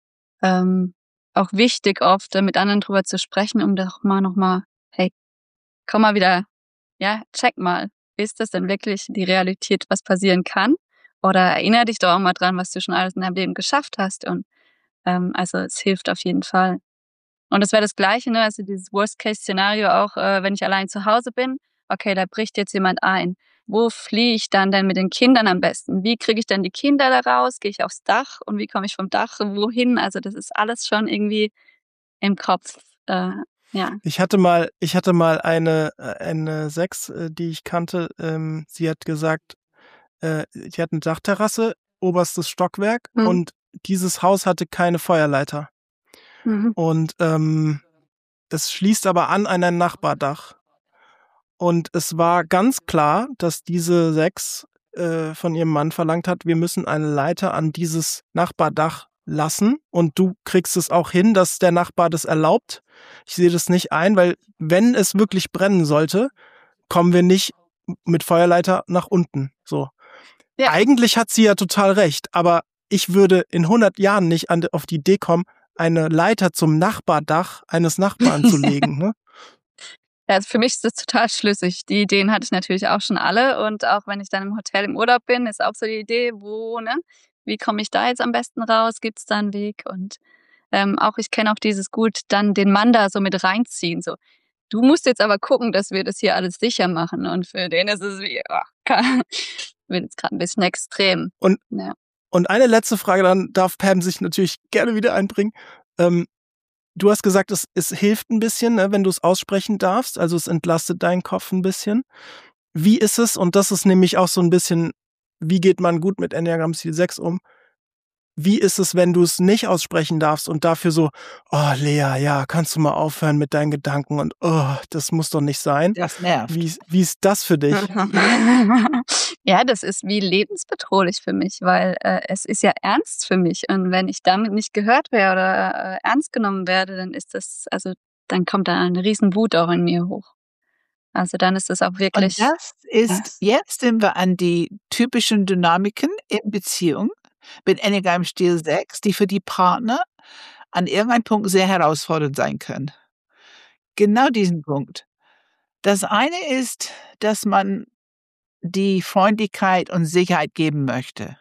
Ähm, auch wichtig oft, äh, mit anderen drüber zu sprechen, um doch mal noch mal, hey, komm mal wieder, ja, check mal, ist das denn wirklich die Realität, was passieren kann? Oder erinnere dich doch auch mal dran, was du schon alles in deinem Leben geschafft hast. Und ähm, also es hilft auf jeden Fall. Und das wäre das Gleiche, ne? Also dieses Worst-Case-Szenario auch, äh, wenn ich allein zu Hause bin, okay, da bricht jetzt jemand ein. Wo fliehe ich dann denn mit den Kindern am besten? Wie kriege ich denn die Kinder da raus? Gehe ich aufs Dach und wie komme ich vom Dach wohin? Also das ist alles schon irgendwie im Kopf. Äh, ja. Ich hatte mal, ich hatte mal eine, eine Sechs, äh, die ich kannte, ähm, sie hat gesagt, äh, die hat eine Dachterrasse, oberstes Stockwerk, Mhm. und dieses Haus hatte keine Feuerleiter. Mhm. Und ähm, das schließt aber an an ein Nachbardach. Und es war ganz klar, dass diese Sechs äh, von ihrem Mann verlangt hat, wir müssen eine Leiter an dieses Nachbardach lassen, und du kriegst es auch hin, dass der Nachbar das erlaubt. Ich sehe das nicht ein, weil wenn es wirklich brennen sollte, kommen wir nicht mit Feuerleiter nach unten. So. Ja. Eigentlich hat sie ja total recht, aber ich würde in hundert Jahren nicht an, auf die Idee kommen, eine Leiter zum Nachbardach eines Nachbarn zu legen. Ne? Ja, also für mich ist das total schlüssig. Die Ideen hatte ich natürlich auch schon alle und auch wenn ich dann im Hotel im Urlaub bin, ist auch so die Idee, wo, ne, wie komme ich da jetzt am besten raus? Gibt's da 'n Weg? Und, ähm, auch ich kenne auch dieses gut dann den Mann da so mit reinziehen, so: „Du musst jetzt aber gucken, dass wir das hier alles sicher machen." Und für den ist es wie, ah, ka wird jetzt grad 'n bisschen extrem. Und Ja. und eine letzte Frage, dann darf Pam sich natürlich gerne wieder einbringen. Ähm, du hast gesagt, es es hilft 'n bisschen, ne, wenn du's aussprechen darfst, also es entlastet deinen Kopf 'n bisschen. Wie ist es und das ist nämlich auch so 'n bisschen, wie geht man gut mit Enneagramm-Stil sechs um? Wie ist es, wenn du's nicht aussprechen darfst und dafür so: „Oh, Lea, ja, kannst du mal aufhören mit deinen Gedanken und oh, das muss doch nicht sein." Das Wie nervt. ist wie ist das für dich? Ja, das ist wie lebensbedrohlich für mich, weil, äh, es ist ja ernst für mich und wenn ich damit nicht gehört werde oder, äh, ernst genommen werde, dann ist das also, dann kommt da eine Riesenwut auch in mir hoch. Also, dann ist es auch Und wirklich das ist was. jetzt sind wir an die typischen Dynamiken in Beziehung mit Enneagramm-Stil sechs, die für die Partner an irgendeinem Punkt sehr herausfordernd sein können. Genau diesen Punkt. Das eine ist, dass man die Freundlichkeit und Sicherheit geben möchte.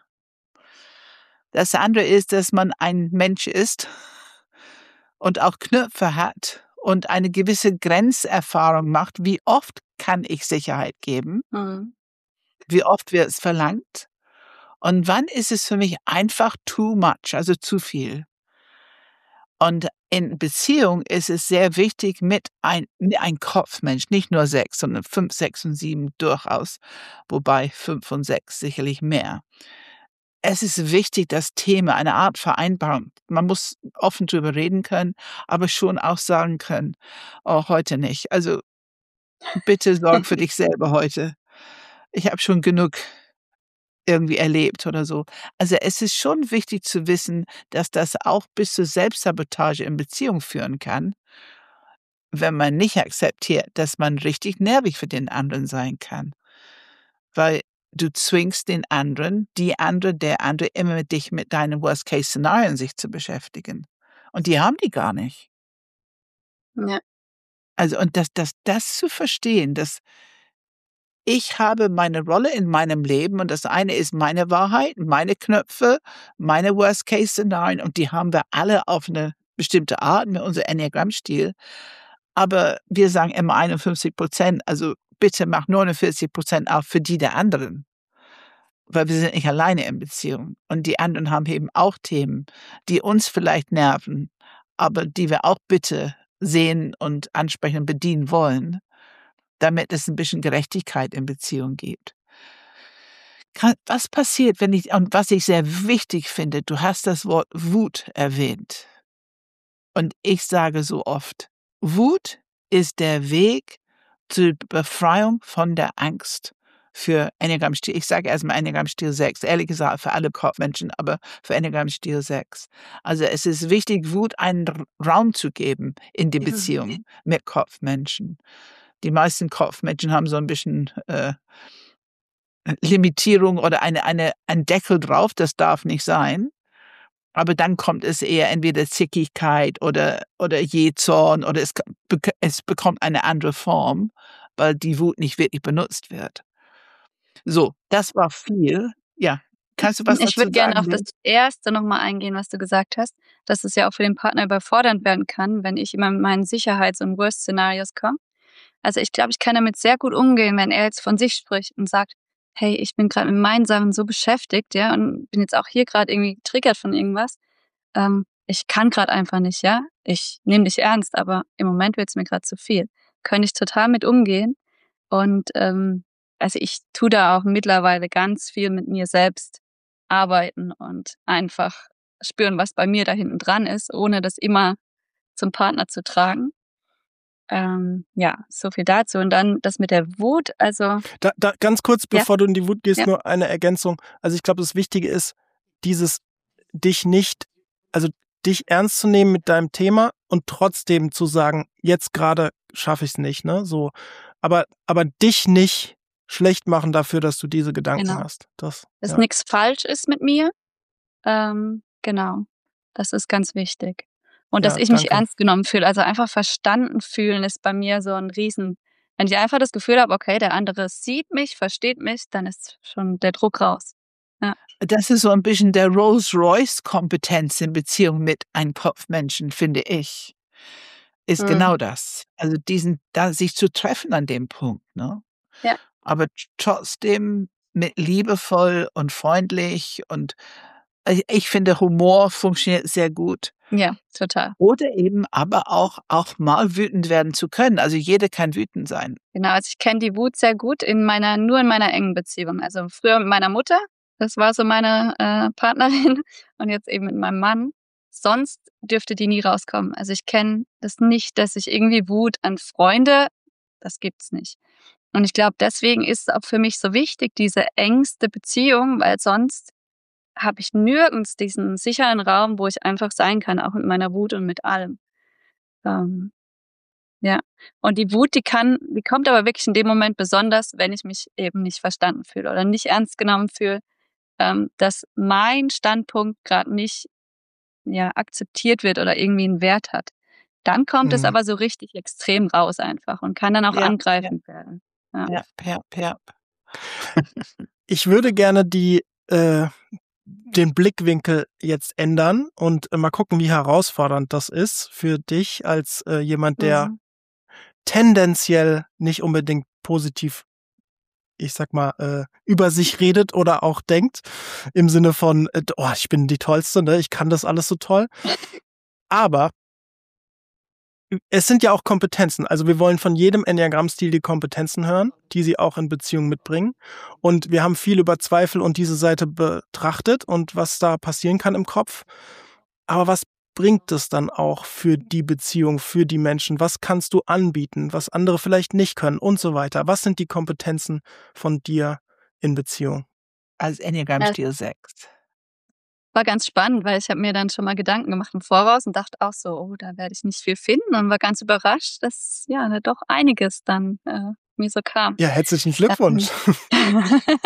Das andere ist, dass man ein Mensch ist und auch Knöpfe hat und eine gewisse Grenzerfahrung macht. Wie oft kann ich Sicherheit geben? Mhm. Wie oft wird es verlangt? Und wann ist es für mich einfach too much, also zu viel? Und in Beziehung ist es sehr wichtig mit ein mit ein Kopfmensch, nicht nur sechs, sondern fünf, sechs und sieben durchaus, wobei fünf und sechs sicherlich mehr. Es ist wichtig, das Thema, eine Art Vereinbarung. Man muss offen drüber reden können, aber schon auch sagen können: „Oh, heute nicht. Also, bitte sorg für dich selber heute. Ich habe schon genug irgendwie erlebt" oder so. Also, es ist schon wichtig zu wissen, dass das auch bis zur Selbstsabotage in Beziehung führen kann, wenn man nicht akzeptiert, dass man richtig nervig für den anderen sein kann. Weil du zwingst den anderen, die andere, der andere immer mit dich mit deinen Worst-Case-Szenarien sich zu beschäftigen. Und die haben die gar nicht. Ja. Also, und das das das zu verstehen, dass ich habe meine Rolle in meinem Leben und das eine ist meine Wahrheit, meine Knöpfe, meine Worst-Case-Szenarien und die haben wir alle auf 'ne bestimmte Art mit unserem Enneagramm-Stil. Aber wir sagen immer einundfünfzig Prozent, also bitte mach neunundvierzig Prozent auch für die der anderen. Weil wir sind nicht alleine in Beziehung und die anderen haben eben auch Themen, die uns vielleicht nerven, aber die wir auch bitte sehen und ansprechen und bedienen wollen, damit es 'n bisschen Gerechtigkeit in Beziehung gibt. Ka was passiert, wenn ich und was ich sehr wichtig finde, du hast das Wort Wut erwähnt. Und ich sage so oft: Wut ist der Weg zur Befreiung von der Angst für Enneagramm-Stil ich sage erst mal Enneagramm-Stil sechs, ehrlich gesagt für alle Kopfmenschen, aber für Enneagramm-Stil sechs. Also, es ist wichtig, Wut einen R Raum zu geben in die Beziehung mit Kopfmenschen. Die meisten Kopfmenschen haben so 'n bisschen, äh, Limitierung oder eine eine ein Deckel drauf, das darf nicht sein. Aber dann kommt es eher entweder Zickigkeit oder oder Jähzorn oder es k bek es bekommt eine andere Form, weil die Wut nicht wirklich benutzt wird. So, das war viel. Ja, kannst du was Ich dazu würde gerne sagen, auf das Lea? erste noch mal eingehen, was du gesagt hast, dass es ja auch für den Partner überfordernd werden kann, wenn ich immer mit meinen Sicherheits und Worst-Szenarios komme. Also, ich glaube, ich kann damit sehr gut umgehen, wenn er jetzt von sich spricht und sagt: „Hey, ich bin grad mit meinen Sachen so beschäftigt, ja, und bin jetzt auch hier grad irgendwie getriggert von irgendwas. Ähm, ich kann grad einfach nicht, ja? Ich nehme dich ernst, aber im Moment wird's mir grad zu viel." Könnte ich total mit umgehen und, ähm, also, ich tue da auch mittlerweile ganz viel mit mir selbst arbeiten und einfach spüren, was bei mir da hinten dran ist, ohne das immer zum Partner zu tragen. Ähm, ja, so viel dazu. Und dann das mit der Wut, also Da da ganz kurz, Ja. bevor du in die Wut gehst, Ja. nur eine Ergänzung. Also, ich glaube, das Wichtige ist, dieses dich nicht also, dich ernst zu nehmen mit deinem Thema und trotzdem zu sagen: „Jetzt grade schaffe ich's nicht", ne, so. Aber aber dich nicht schlecht machen dafür, dass du diese Gedanken Genau. hast. Das Dass ja. nix falsch ist mit mir. Ähm, genau. Das ist ganz wichtig. Und dass Ja, ich mich danke. ernst genommen fühle. Also einfach verstanden fühlen ist bei mir so ein Riesen. Wenn ich einfach das Gefühl habe, okay, der andere sieht mich, versteht mich, dann ist schon der Druck raus. Ja. Das ist so ein bisschen der Rolls-Royce-Kompetenz in Beziehung mit einem Kopfmenschen, finde ich, ist Mhm. genau das. Also diesen, da sich zu treffen an dem Punkt, ne? Ja. Aber t- trotzdem mit liebevoll und freundlich und ich, ich finde Humor funktioniert sehr gut. Ja, total. Oder eben aber auch, auch mal wütend werden zu können. Also jeder kann wütend sein. Genau, also ich kenne die Wut sehr gut in meiner, nur in meiner engen Beziehung. Also früher mit meiner Mutter, das war so meine äh, Partnerin und jetzt eben mit meinem Mann. Sonst dürfte die nie rauskommen. Also ich kenne das nicht, dass ich irgendwie Wut an Freunde, das gibt's nicht. Und ich glaube, deswegen ist es auch für mich so wichtig, diese engste Beziehung, weil sonst habe ich nirgends diesen sicheren Raum, wo ich einfach sein kann, auch mit meiner Wut und mit allem. Ähm, ja. Und die Wut, die kann, die kommt aber wirklich in dem Moment besonders, wenn ich mich eben nicht verstanden fühle oder nicht ernst genommen fühle, ähm, dass mein Standpunkt gerade nicht ja akzeptiert wird oder irgendwie einen Wert hat. Dann kommt es Mhm. aber so richtig extrem raus einfach und kann dann auch Ja, ja, angreifend werden. Ja. ja, ja, ja. Ich würde gerne die, äh, den Blickwinkel jetzt ändern und äh, mal gucken, wie herausfordernd das ist für dich als äh, jemand, der Mhm. tendenziell nicht unbedingt positiv, ich sag mal, äh, über sich redet oder auch denkt, im Sinne von, äh, oh, ich bin die Tollste, ne? Ich kann das alles so toll. Aber es sind ja auch Kompetenzen. Also wir wollen von jedem Enneagramm-Stil die Kompetenzen hören, die sie auch in Beziehung mitbringen. Und wir haben viel über Zweifel und diese Seite betrachtet und was da passieren kann im Kopf. Aber was bringt es dann auch für die Beziehung, für die Menschen? Was kannst du anbieten, was andere vielleicht nicht können und so weiter? Was sind die Kompetenzen von dir in Beziehung? Als Ja, Enneagramm-Stil sechs. war ganz spannend, weil ich habe mir dann schon mal Gedanken gemacht im Voraus und dachte auch so, oh, da werde ich nicht viel finden und war ganz überrascht, dass ja da doch einiges dann äh, mir so kam. Ja, herzlichen Glückwunsch. Ähm,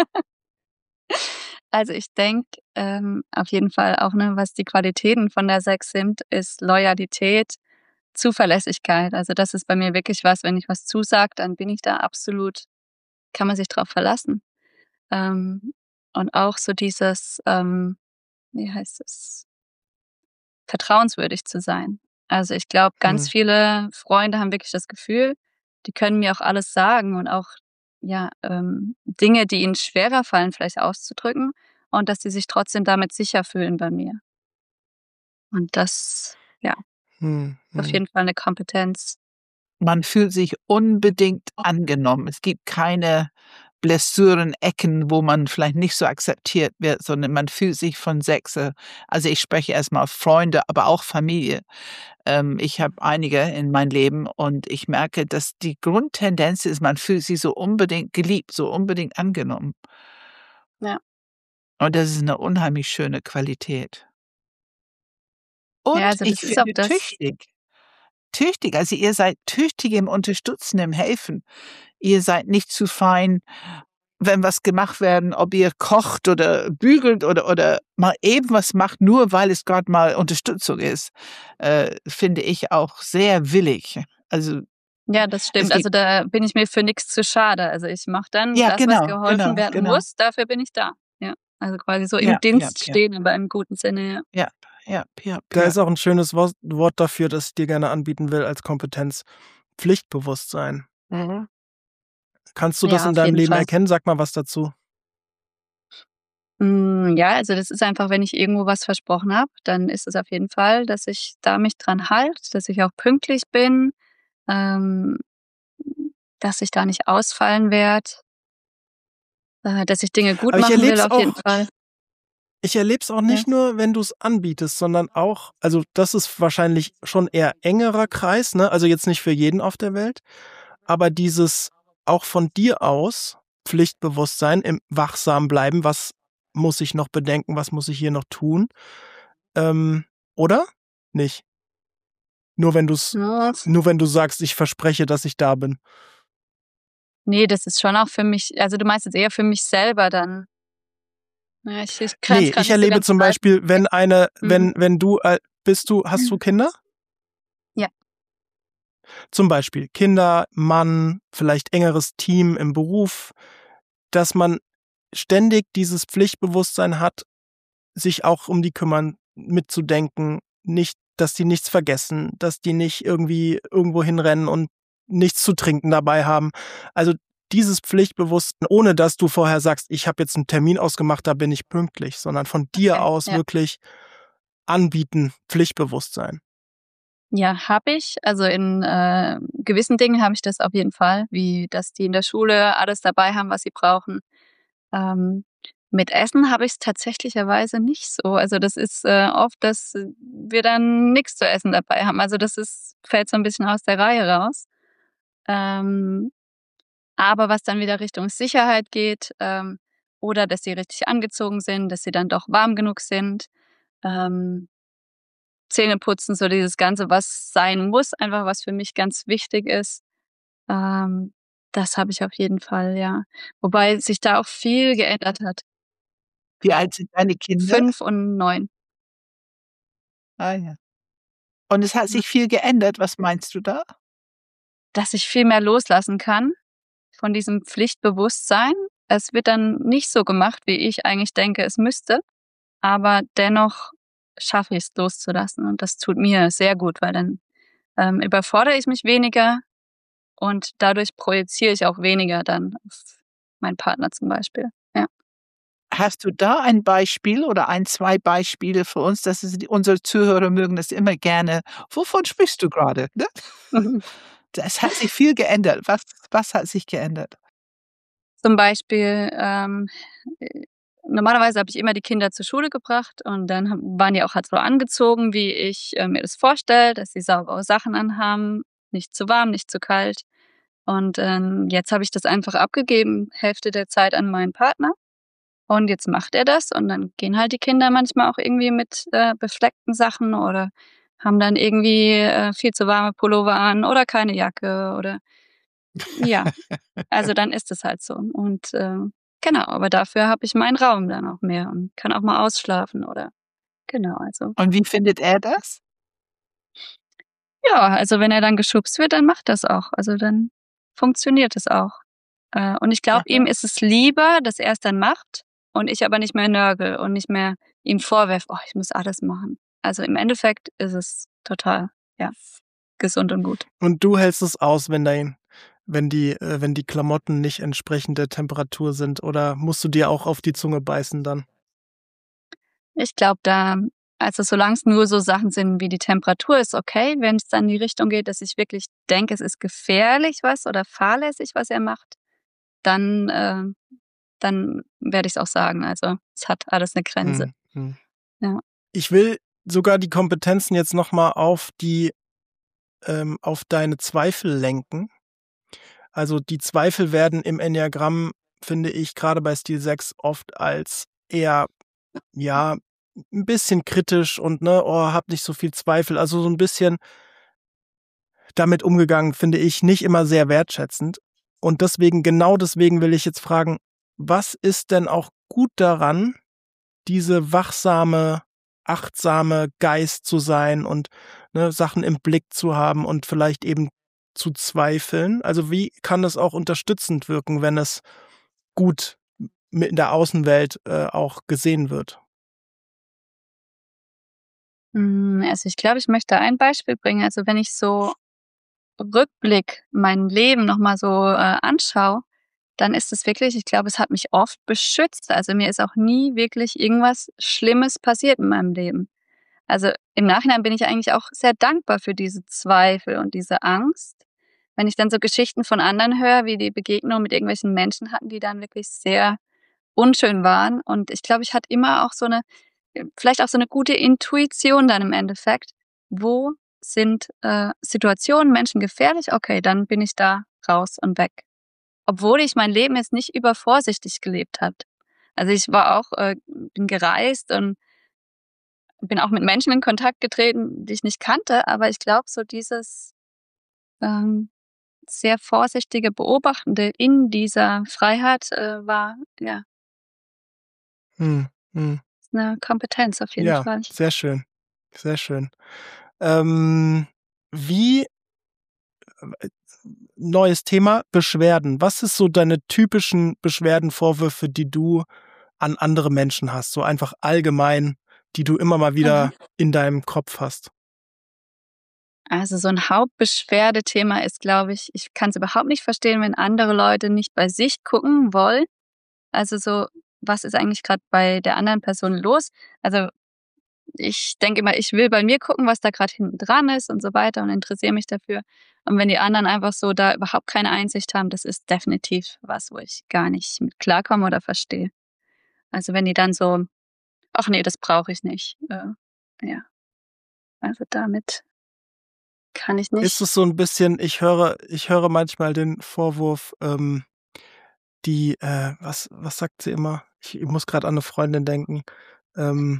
also ich denke ähm, auf jeden Fall auch, ne, was die Qualitäten von der Sechs sind, ist Loyalität, Zuverlässigkeit. Also das ist bei mir wirklich was, wenn ich was zusage, dann bin ich da absolut, kann man sich drauf verlassen. Ähm, und auch so dieses, ähm, wie heißt es, vertrauenswürdig zu sein. Also ich glaube, ganz Hm. viele Freunde haben wirklich das Gefühl, die können mir auch alles sagen und auch ja ähm, Dinge, die ihnen schwerer fallen, vielleicht auszudrücken und dass sie sich trotzdem damit sicher fühlen bei mir. Und das, ja, Hm, ist auf hm. jeden Fall eine Kompetenz. Man fühlt sich unbedingt angenommen. Es gibt keine Blessuren, Ecken, wo man vielleicht nicht so akzeptiert wird, sondern man fühlt sich von Sechse. Also ich spreche erstmal auf Freunde, aber auch Familie. Ähm, ich habe einige in meinem Leben und ich merke, dass die Grundtendenz ist, man fühlt sich so unbedingt geliebt, so unbedingt angenommen. Ja. Und das ist eine unheimlich schöne Qualität. Ja, Und also ich das ist auch finde das. tüchtig. Tüchtig, also ihr seid tüchtig im Unterstützen, im Helfen. Ihr seid nicht zu fein, wenn was gemacht werden, ob ihr kocht oder bügelt oder oder mal eben was macht, nur weil es gerade mal Unterstützung ist, äh, finde ich auch sehr willig. Also, Ja, das es stimmt. Also gibt da bin ich mir für nichts zu schade. Also ich mache dann ja, das, was genau, geholfen genau, werden genau. muss, dafür bin ich da. Ja. Also quasi so im Ja, ja, Dienst ja, stehen, aber im guten Sinne, ja. ja, ja, ja, Da ja. ist auch ein schönes Wort Wort dafür, das ich dir gerne anbieten will als Kompetenz. Pflichtbewusstsein. Mhm. Kannst du das Ja, in auf deinem jeden Leben Fall. erkennen? Sag mal was dazu. Hm, ja, also das ist einfach, wenn ich irgendwo was versprochen habe, dann ist es auf jeden Fall, dass ich da mich dran halte, dass ich auch pünktlich bin, ähm, dass ich da nicht ausfallen werde, äh, dass ich Dinge gut Aber ich machen erlebe will es auf jeden auch Fall. ich erlebe es auch Ja. nicht nur, wenn du es anbietest, sondern auch, also das ist wahrscheinlich schon eher engerer Kreis, ne? Also jetzt nicht für jeden auf der Welt, aber dieses auch von dir aus Pflichtbewusstsein, im wachsam bleiben, was muss ich noch bedenken, was muss ich hier noch tun? Ähm, oder? Nicht. Nur wenn du's Ja, nur wenn du sagst, ich verspreche, dass ich da bin. ne, das ist schon auch für mich, also du meinst jetzt eher für mich selber dann. Ja, ich ich kann's Nee, grad ich nicht so erlebe ganz zum greifen. Beispiel, wenn eine, Mhm. wenn, wenn du, äh, bist du, hast du Kinder? Zum Beispiel Kinder, Mann, vielleicht engeres Team im Beruf, dass man ständig dieses Pflichtbewusstsein hat, sich auch um die kümmern, mitzudenken, nicht, dass die nichts vergessen, dass die nicht irgendwie irgendwo hinrennen und nichts zu trinken dabei haben. Also dieses Pflichtbewusstsein, ohne dass du vorher sagst, ich habe jetzt einen Termin ausgemacht, da bin ich pünktlich, sondern von dir Okay, aus ja. wirklich anbieten, Pflichtbewusstsein. Ja, habe ich. Also in äh, gewissen Dingen habe ich das auf jeden Fall, wie dass die in der Schule alles dabei haben, was sie brauchen. Ähm, mit Essen habe ich es tatsächlicherweise nicht so. Also das ist äh, oft, dass wir dann nichts zu essen dabei haben. Also das ist fällt so ein bisschen aus der Reihe raus. Ähm, aber was dann wieder Richtung Sicherheit geht, ähm, oder dass sie richtig angezogen sind, dass sie dann doch warm genug sind, ähm, Zähneputzen, so dieses Ganze, was sein muss, einfach was für mich ganz wichtig ist. Ähm, das habe ich auf jeden Fall, ja. Wobei sich da auch viel geändert hat. Wie alt sind deine Kinder? fünf und neun. Ah ja. Und es hat Ja. sich viel geändert. Was meinst du da? Dass ich viel mehr loslassen kann von diesem Pflichtbewusstsein. Es wird dann nicht so gemacht, wie ich eigentlich denke, es müsste, aber dennoch schaffe ich's loszulassen und das tut mir sehr gut, weil dann, ähm, überfordere ich mich weniger und dadurch projiziere ich auch weniger dann auf meinen Partner zum Beispiel. Ja. Hast du da ein Beispiel oder ein, zwei Beispiele für uns? Das ist die unsere Zuhörer mögen das immer gerne. Wovon sprichst du grade, ne? Es hat sich viel geändert. Was was hat sich geändert? Zum Beispiel, ähm, äh, normalerweise habe ich immer die Kinder zur Schule gebracht und dann ha waren die auch halt so angezogen, wie ich, äh, mir das vorstelle, dass sie saubere Sachen anhaben, nicht zu warm, nicht zu kalt. Und, ähm, jetzt habe ich das einfach abgegeben, Hälfte der Zeit an meinen Partner. Und jetzt macht er das und dann gehen halt die Kinder manchmal auch irgendwie mit, äh, befleckten Sachen oder haben dann irgendwie, äh, viel zu warme Pullover an oder keine Jacke oder ja, also dann ist es halt so. Und, ähm, genau, aber dafür habe ich meinen Raum dann auch mehr und kann auch mal ausschlafen oder genau, also Und wie findet er das? ja, also wenn er dann geschubst wird, dann macht das auch. Also dann funktioniert es auch. Äh, und ich glaube, ihm Aha. ist es lieber, dass er's dann macht und ich aber nicht mehr nörgel und nicht mehr ihm vorwerfe: „Oh, ich muss alles machen.“ Also im Endeffekt ist es total, ja, gesund und gut. Und du hältst es aus, wenn dein wenn die äh, wenn die Klamotten nicht entsprechend der Temperatur sind, oder musst du dir auch auf die Zunge beißen dann? Ich glaube, da also solang's nur so Sachen sind wie die Temperatur ist okay. Wenn's dann in die Richtung geht, dass ich wirklich denke, es ist gefährlich was oder fahrlässig, was er macht, dann, äh dann werde ich's auch sagen. Also, es hat alles 'ne Grenze. Mhm, mhm. Ja. Ich will sogar die Kompetenzen jetzt noch mal auf die ähm, auf deine Zweifel lenken. Also, die Zweifel werden im Enneagramm, finde ich, grade bei Stil sechs oft als eher, ja, 'n bisschen kritisch und, ne: „Oh, hab nicht so viel Zweifel.“ Also, so 'n bisschen damit umgegangen, finde ich, nicht immer sehr wertschätzend. Und deswegen genau deswegen will ich jetzt fragen, was ist denn auch gut daran, diese wachsame, achtsame Geist zu sein und, ne, Sachen im Blick zu haben und vielleicht eben zu zweifeln? Also, wie kann das auch unterstützend wirken, wenn es gut m in der Außenwelt, äh, auch gesehen wird? Hm, also, ich glaube, ich möchte ein Beispiel bringen. Also, wenn ich so Rückblick mein Leben noch mal so, äh, anschaue, dann ist es wirklich ich glaube, es hat mich oft beschützt. Also, mir ist auch nie wirklich irgendwas Schlimmes passiert in meinem Leben. Also, im Nachhinein bin ich eigentlich auch sehr dankbar für diese Zweifel und diese Angst. Wenn ich dann so Geschichten von anderen höre, wie die Begegnung mit irgendwelchen Menschen hatten, die dann wirklich sehr unschön waren. Und ich glaube, ich hatte immer auch so 'ne äh, vielleicht auch so 'ne gute Intuition dann im Endeffekt. Wo sind, äh, Situationen, Menschen gefährlich? Okay, dann bin ich da raus und weg. Obwohl ich mein Leben jetzt nicht übervorsichtig gelebt habe. Also, ich war auch äh, bin gereist und bin auch mit Menschen in Kontakt getreten, die ich nicht kannte, aber ich glaube, so dieses, ähm, sehr vorsichtige Beobachtende in dieser Freiheit, äh, war, ja Mhm, mhm. 'ne Kompetenz auf jeden Ja, Fall. sehr schön, sehr schön. Ähm, wie neues Thema, Beschwerden. Was ist so deine typischen Beschwerdenvorwürfe, die du an andere Menschen hast? So einfach allgemein, die du immer mal wieder Mhm. in deinem Kopf hast. Also so ein Hauptbeschwerdethema ist, glaube ich, ich kann es überhaupt nicht verstehen, wenn andere Leute nicht bei sich gucken wollen. Also so, was ist eigentlich gerade bei der anderen Person los? Also ich denke immer, ich will bei mir gucken, was da gerade hinten dran ist und so weiter und interessiere mich dafür. Und wenn die anderen einfach so da überhaupt keine Einsicht haben, das ist definitiv was, wo ich gar nicht mit klarkomme oder verstehe. Also wenn die dann so: „Ach nee, das brauche ich nicht." Äh, ja, also damit kann ich Ist nicht. es so ein bisschen, ich höre ich höre manchmal den Vorwurf, ähm, die, äh was was sagt sie immer? Ich muss gerade an eine Freundin denken. Ähm,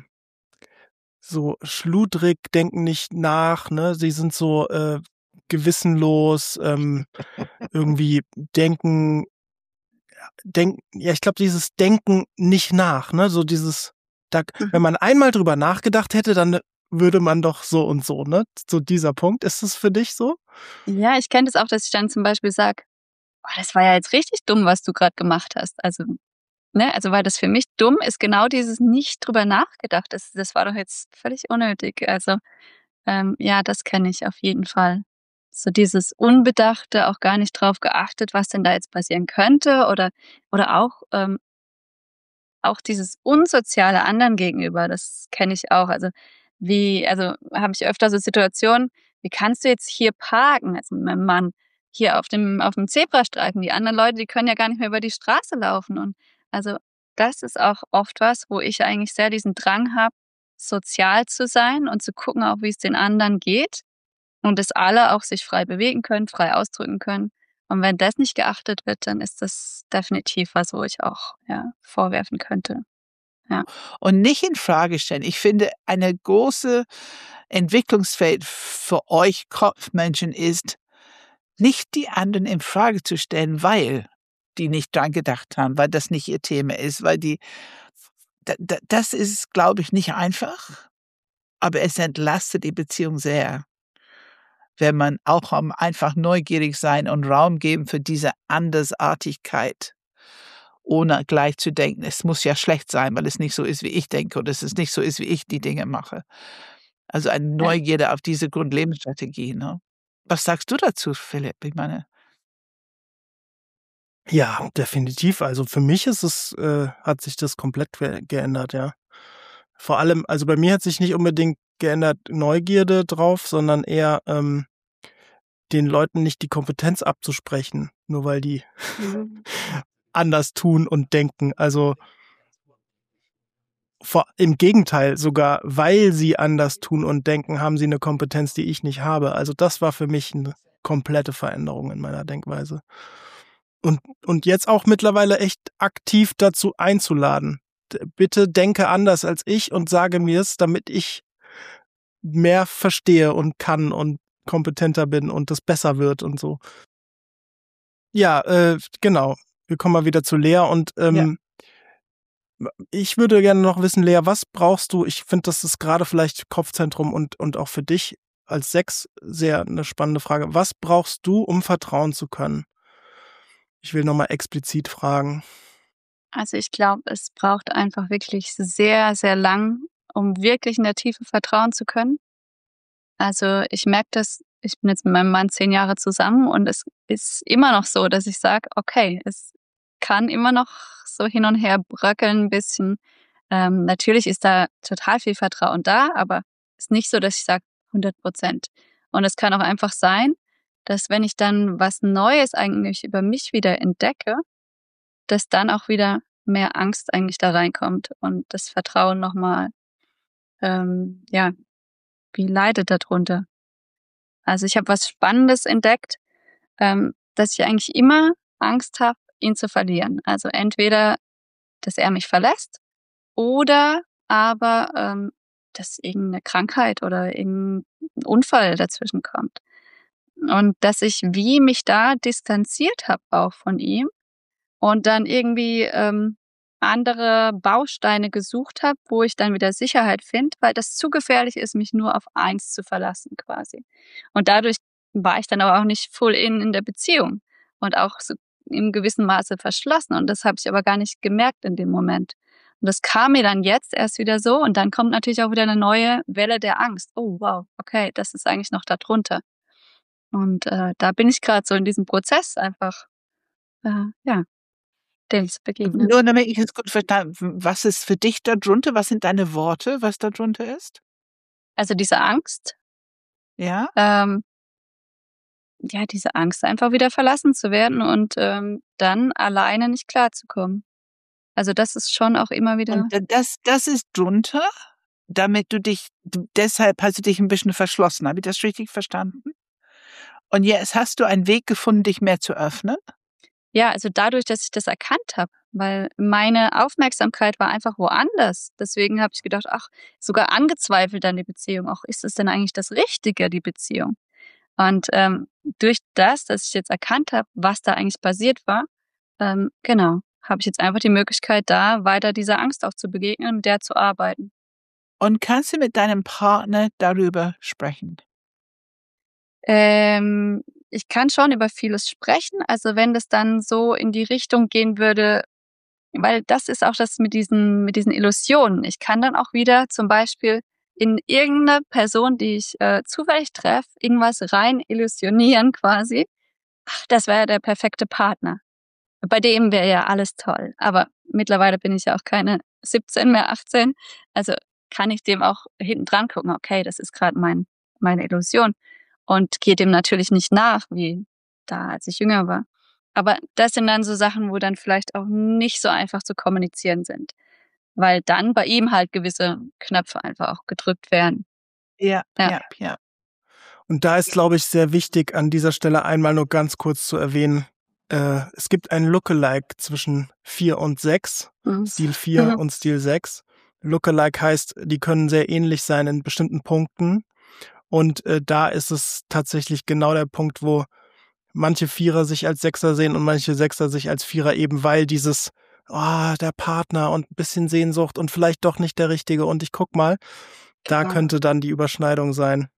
so schludrig, denken nicht nach, ne? Sie sind so, äh, gewissenlos, ähm, irgendwie denken denken ja, ich glaube, dieses Denken nicht nach, ne? So dieses da wenn Mhm. man einmal drüber nachgedacht hätte, dann würde man doch so und so, ne? So dieser Punkt. Ist es für dich so? Ja, ich kenne das auch, dass ich dann zum Beispiel sage: „Oh, das war ja jetzt richtig dumm, was du gerade gemacht hast." Also, ne, also weil das für mich dumm ist genau dieses nicht drüber nachgedacht. Das das war doch jetzt völlig unnötig. Also, ähm, ja, das kenne ich auf jeden Fall. So dieses Unbedachte, auch gar nicht drauf geachtet, was denn da jetzt passieren könnte oder oder auch, ähm auch dieses Unsoziale anderen gegenüber, das kenne ich auch. Also, wie also, habe ich öfter so Situationen: „Wie kannst du jetzt hier parken?" Also, mit meinem Mann, hier auf dem auf dem Zebrastreifen. Die anderen Leute, die können ja gar nicht mehr über die Straße laufen. Und also, das ist auch oft was, wo ich eigentlich sehr diesen Drang habe, sozial zu sein und zu gucken auch, wie es den anderen geht und dass alle auch sich frei bewegen können, frei ausdrücken können. Und wenn das nicht geachtet wird, dann ist das definitiv was, wo ich auch, ja, vorwerfen könnte. Ja. Und nicht in Frage stellen. Ich finde, eine große Entwicklungsfeld für euch Kopfmenschen ist, nicht die anderen in Frage zu stellen, weil die nicht dran gedacht haben, weil das nicht ihr Thema ist, weil die da da das ist, glaube ich, nicht einfach, aber es entlastet die Beziehung sehr, wenn man auch am einfach neugierig sein und Raum geben für diese Andersartigkeit, ohne gleich zu denken, es muss ja schlecht sein, weil es nicht so ist, wie ich denke oder es ist nicht so ist, wie ich die Dinge mache. Also, eine Ja. Neugierde auf diese Grundlebensstrategie, ne? Was sagst du dazu, Philipp? Ich meine Ja, definitiv. Also, für mich ist es äh, hat sich das komplett ge geändert, ja. Vor allem also, bei mir hat sich nicht unbedingt geändert Neugierde drauf, sondern eher, ähm, den Leuten nicht die Kompetenz abzusprechen, nur weil die Mhm. anders tun und denken. Also, vor im Gegenteil, sogar weil sie anders tun und denken, haben sie eine Kompetenz, die ich nicht habe. Also, das war für mich eine komplette Veränderung in meiner Denkweise. Und und jetzt auch mittlerweile echt aktiv dazu einzuladen. D Bitte denke anders als ich und sage mir's, damit ich mehr verstehe und kann und kompetenter bin und das besser wird und so. Ja, äh, genau. Wir kommen mal wieder zu Lea und, ja. ähm, ich würde gerne noch wissen, Lea, was brauchst du? Ich finde, das ist gerade vielleicht Kopfzentrum und und auch für dich als Sechs sehr eine spannende Frage. Was brauchst du, um vertrauen zu können? Ich will noch mal explizit fragen. Also, ich glaube, es braucht einfach wirklich sehr, sehr lang, um wirklich in der Tiefe vertrauen zu können. Also, ich merke das ich bin jetzt mit meinem Mann zehn Jahre zusammen und es ist immer noch so, dass ich sage: „Okay, es kann immer noch so hin und her bröckeln 'n bisschen." Ähm, natürlich ist da total viel Vertrauen da, aber ist nicht so, dass ich sage hundert Prozent. Und es kann auch einfach sein, dass wenn ich dann was Neues eigentlich über mich wieder entdecke, dass dann auch wieder mehr Angst eigentlich da reinkommt und das Vertrauen noch mal, ähm, ja, wie leidet da drunter. Also, ich habe was Spannendes entdeckt, ähm, dass ich eigentlich immer Angst habe, ihn zu verlieren. Also, entweder, dass er mich verlässt oder aber, ähm, dass irgend 'ne Krankheit oder irgend 'n Unfall dazwischen kommt. Und dass ich wie mich da distanziert habe auch von ihm und dann irgendwie, ähm, andere Bausteine gesucht habe, wo ich dann wieder Sicherheit finde, weil das zu gefährlich ist, mich nur auf eins zu verlassen quasi. Und dadurch war ich dann aber auch nicht full in in der Beziehung und auch so im gewissen Maße verschlossen. Und das habe ich aber gar nicht gemerkt in dem Moment. Und das kam mir dann jetzt erst wieder so. Und dann kommt natürlich auch wieder eine neue Welle der Angst. Oh, wow, okay, das ist eigentlich noch da drunter. Und äh, da bin ich gerade so in diesem Prozess einfach, äh, ja, dem zu begegnen. Nur damit ich es gut verstanden, was ist für dich da drunter? Was sind deine Worte, was da drunter ist? Also diese Angst, Ja? ähm, ja, diese Angst, einfach wieder verlassen zu werden und ähm, dann alleine nicht klarzukommen. Also das ist schon auch immer wieder. Und da das das ist drunter, damit du dich du deshalb hast du dich 'n bisschen verschlossen. Habe ich das richtig verstanden? Und jetzt hast du einen Weg gefunden, dich mehr zu öffnen? Ja, also dadurch, dass ich das erkannt habe, weil meine Aufmerksamkeit war einfach woanders. Deswegen habe ich gedacht, ach, sogar angezweifelt an die Beziehung. Auch ist es denn eigentlich das Richtige, die Beziehung? Und ähm, durch das, dass ich jetzt erkannt habe, was da eigentlich passiert war, ähm, genau, habe ich jetzt einfach die Möglichkeit, da weiter dieser Angst auch zu begegnen, mit der zu arbeiten. Und kannst du mit deinem Partner darüber sprechen? Ähm, ich kann schon über vieles sprechen. Also wenn das dann so in die Richtung gehen würde, weil das ist auch das mit diesen, mit diesen Illusionen. Ich kann dann auch wieder zum Beispiel in irgendeine Person, die ich äh, zufällig treffe, irgendwas rein illusionieren quasi. Ach, das wäre der perfekte Partner. Bei dem wäre ja alles toll. Aber mittlerweile bin ich ja auch keine siebzehn mehr, achtzehn. Also kann ich dem auch hinten dran gucken, okay, das ist gerade mein, meine Illusion. Und gehe dem natürlich nicht nach, wie da, als ich jünger war. Aber das sind dann so Sachen, wo dann vielleicht auch nicht so einfach zu kommunizieren sind. Weil dann bei ihm halt gewisse Knöpfe einfach auch gedrückt werden. Ja, Ja. ja, ja. Und da ist, glaube ich, sehr wichtig, an dieser Stelle einmal nur ganz kurz zu erwähnen, äh, es gibt ein Lookalike zwischen vier und sechs, Mhm. Stil vier Mhm. und Stil sechs. Lookalike heißt, die können sehr ähnlich sein in bestimmten Punkten. Und äh, da ist es tatsächlich genau der Punkt, wo manche Vierer sich als Sechser sehen und manche Sechser sich als Vierer, eben weil dieses, oh, der Partner und ein bisschen Sehnsucht und vielleicht doch nicht der Richtige und ich guck mal, da Genau. könnte dann die Überschneidung sein.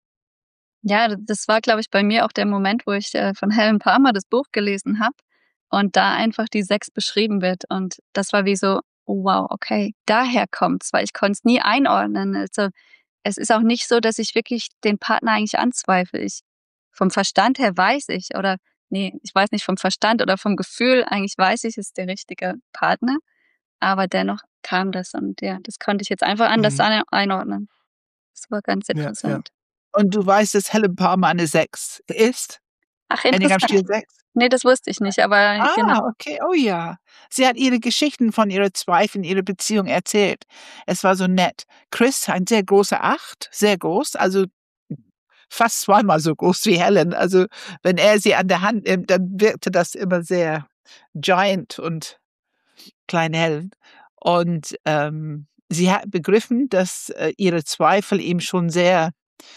Ja, d das war, glaube ich, bei mir auch der Moment, wo ich äh, von Helen Palmer das Buch gelesen habe und da einfach die sechs beschrieben wird. Und das war wie so: „Oh wow, okay, daher kommt's“, weil ich konnte es nie einordnen. Also, es ist auch nicht so, dass ich wirklich den Partner eigentlich anzweifle. Ich vom Verstand her weiß ich oder ne, ich weiß nicht vom Verstand oder vom Gefühl, eigentlich weiß ich, es ist der richtige Partner, aber dennoch kam das und ja, das konnte ich jetzt einfach anders Mhm. ein einordnen. Das war ganz Ja, ja. interessant. Und du weißt, dass Helen Palmer eine sechs ist? Ach, Enneagramm interessant. Stil sechs? Ne, das wusste ich nicht, aber genau. Ah, okay, oh ja. Sie hat ihre Geschichten von ihrer Zweifeln, ihrer Beziehung erzählt. Es war so nett. Chris, ein sehr großer Acht, sehr groß, also fast zweimal so groß wie Helen. Also, wenn er sie an der Hand nimmt, dann wirkte das immer sehr giant und klein Helen. Und, ähm, sie hat begriffen, dass, äh, ihre Zweifel ihm schon sehr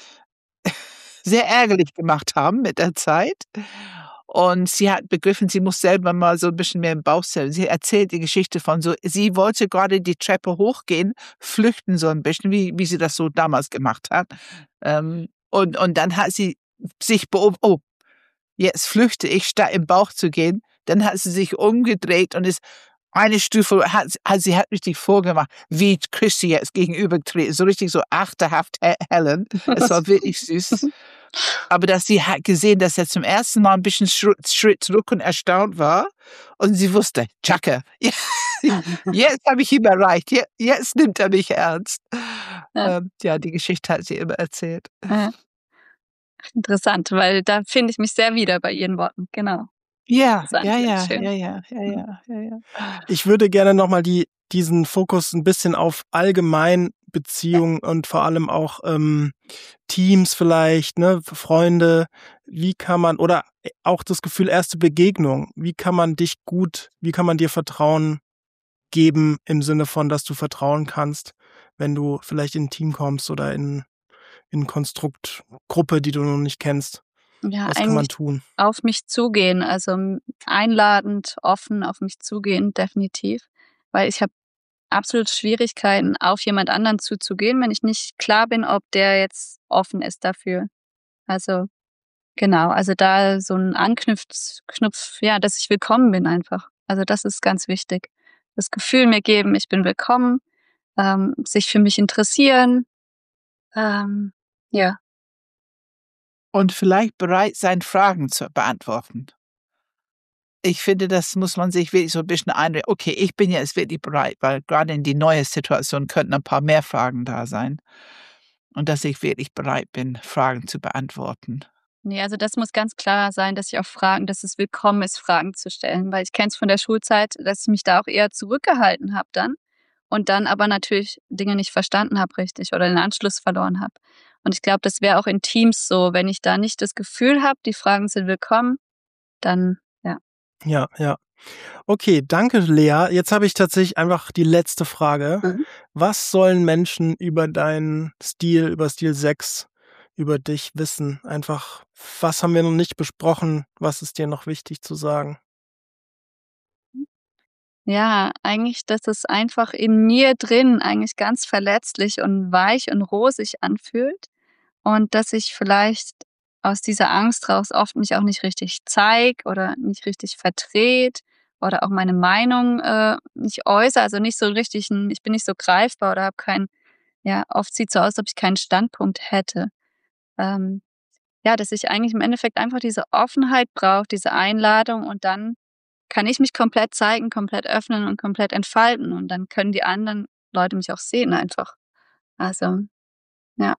sehr ärgerlich gemacht haben mit der Zeit. Und sie hat begriffen, sie muss selber mal so 'n bisschen mehr im Bauch sein. Sie erzählt die Geschichte von so sie wollte grade die Treppe hochgehen, flüchten so 'n bisschen, wie wie sie das so damals gemacht hat. Ähm, und und dann hat sie sich beob „Oh, jetzt flüchte ich, statt im Bauch zu gehen.“ Dann hat sie sich umgedreht und ist eine Stufe hat also, sie hat richtig vorgemacht, wie Chris ihr jetzt gegenübertreten, so richtig so achterhaft He Helen. Es war wirklich süß. Aber dass sie hat gesehen, dass er zum ersten Mal 'n bisschen Schru Schritt zurück und erstaunt war und sie wusste: „Tschakka, jetzt habe ich ihn erreicht. Je jetzt nimmt er mich ernst.“ Ja, Ähm, ja, die Geschichte hat sie immer erzählt. ja. Interessant, weil da finde ich mich sehr wieder bei Ihren Worten. Genau. Ja, Interessant, ja, ja, ja, schön. ja, ja, ja, Mhm. ja, ja, ja. Ich würde gerne nochmal die, diesen Fokus ein bisschen auf allgemein Beziehungen und vor allem auch ähm, Teams vielleicht, ne, Freunde. Wie kann man, oder auch das Gefühl erste Begegnung, wie kann man dich gut, wie kann man dir Vertrauen geben im Sinne von, dass du vertrauen kannst, wenn du vielleicht in ein Team kommst oder in, in Konstrukt, Gruppe, die du noch nicht kennst. Ja, Was kann man eigentlich tun? auf mich zugehen, also, hm, einladend, offen auf mich zugehen, definitiv, weil ich habe absolut Schwierigkeiten, auf jemand anderen zuzugehen, wenn ich nicht klar bin, ob der jetzt offen ist dafür. Also, Genau, also da so ein Anknüpf, Knüpf, ja, dass ich willkommen bin einfach. Also das ist ganz wichtig. Das Gefühl mir geben, ich bin willkommen, ähm, sich für mich interessieren. Ähm, ja. Und vielleicht bereit sein, Fragen zu beantworten. Ich finde, das muss man sich wirklich so ein bisschen einreden. Okay, ich bin jetzt wirklich bereit, weil gerade in die neue Situation könnten ein paar mehr Fragen da sein. Und dass ich wirklich bereit bin, Fragen zu beantworten. Ne, also das muss ganz klar sein, dass ich auch Fragen dass es willkommen ist, Fragen zu stellen, weil ich kenne es von der Schulzeit, dass ich mich da auch eher zurückgehalten habe dann und dann aber natürlich Dinge nicht verstanden habe richtig oder den Anschluss verloren habe. Und ich glaube, das wäre auch in Teams so, wenn ich da nicht das Gefühl habe, die Fragen sind willkommen, dann ja. Ja, ja. Okay, danke, Lea. Jetzt habe ich tatsächlich einfach die letzte Frage. Mhm. Was sollen Menschen über deinen Stil, über Stil sechs, über dich wissen? Einfach, was haben wir noch nicht besprochen? Was ist dir noch wichtig zu sagen? Ja, eigentlich, dass es einfach in mir drin eigentlich ganz verletzlich und weich und rosig anfühlt und dass ich vielleicht aus dieser Angst raus oft mich auch nicht richtig zeige oder nicht richtig vertrete oder auch meine Meinung, äh, nicht äußere, also nicht so richtig 'n ich bin nicht so greifbar oder habe keinen ja, oft sieht's so aus, als ob ich keinen Standpunkt hätte. Ähm, ja, dass ich eigentlich im Endeffekt einfach diese Offenheit brauche, diese Einladung und dann kann ich mich komplett zeigen, komplett öffnen und komplett entfalten und dann können die anderen Leute mich auch sehen einfach. Also, ja.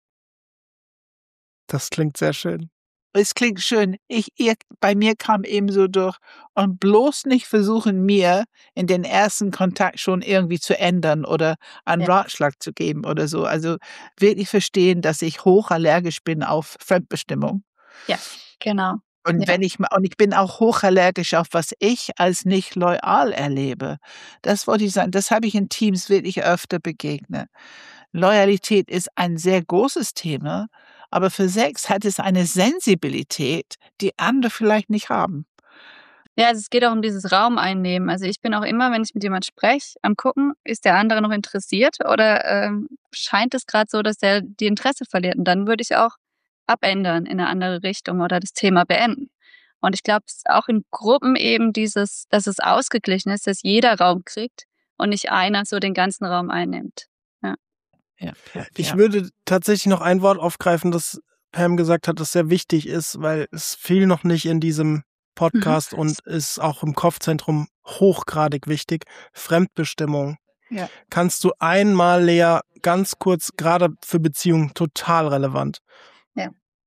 Das klingt sehr schön. Es klingt schön. Ich ihr bei mir kam eben so durch und bloß nicht versuchen, mir in den ersten Kontakt schon irgendwie zu ändern oder einen Ja. Ratschlag zu geben oder so. Also, wirklich verstehen, dass ich hochallergisch bin auf Fremdbestimmung. Ja, genau. Und Ja. wenn ich ma und ich bin auch hochallergisch auf was ich als nicht loyal erlebe. Das wollte ich sagen. Das habe ich in Teams wirklich öfter begegnet. Loyalität ist ein sehr großes Thema, aber für sechs hat es eine Sensibilität, die andere vielleicht nicht haben. Ja, also es geht auch um dieses Raum einnehmen. Also, ich bin auch immer, wenn ich mit jemand spreche, am gucken, ist der andere noch interessiert oder, ähm, scheint es grad so, dass der die Interesse verliert? Und dann würde ich auch abändern in 'ne andere Richtung oder das Thema beenden. Und ich glaube, es ist auch in Gruppen eben dieses dass es ausgeglichen ist, dass jeder Raum kriegt und nicht einer so den ganzen Raum einnimmt. Ja. Ja, ja, Ich ja. würde tatsächlich noch ein Wort aufgreifen, das Pam gesagt hat, das sehr wichtig ist, weil es fiel noch nicht in diesem Podcast Mhm. und ist auch im Kopfzentrum hochgradig wichtig. Fremdbestimmung. Ja. Kannst du einmal, Lea, ganz kurz, gerade für Beziehungen total relevant. Ja.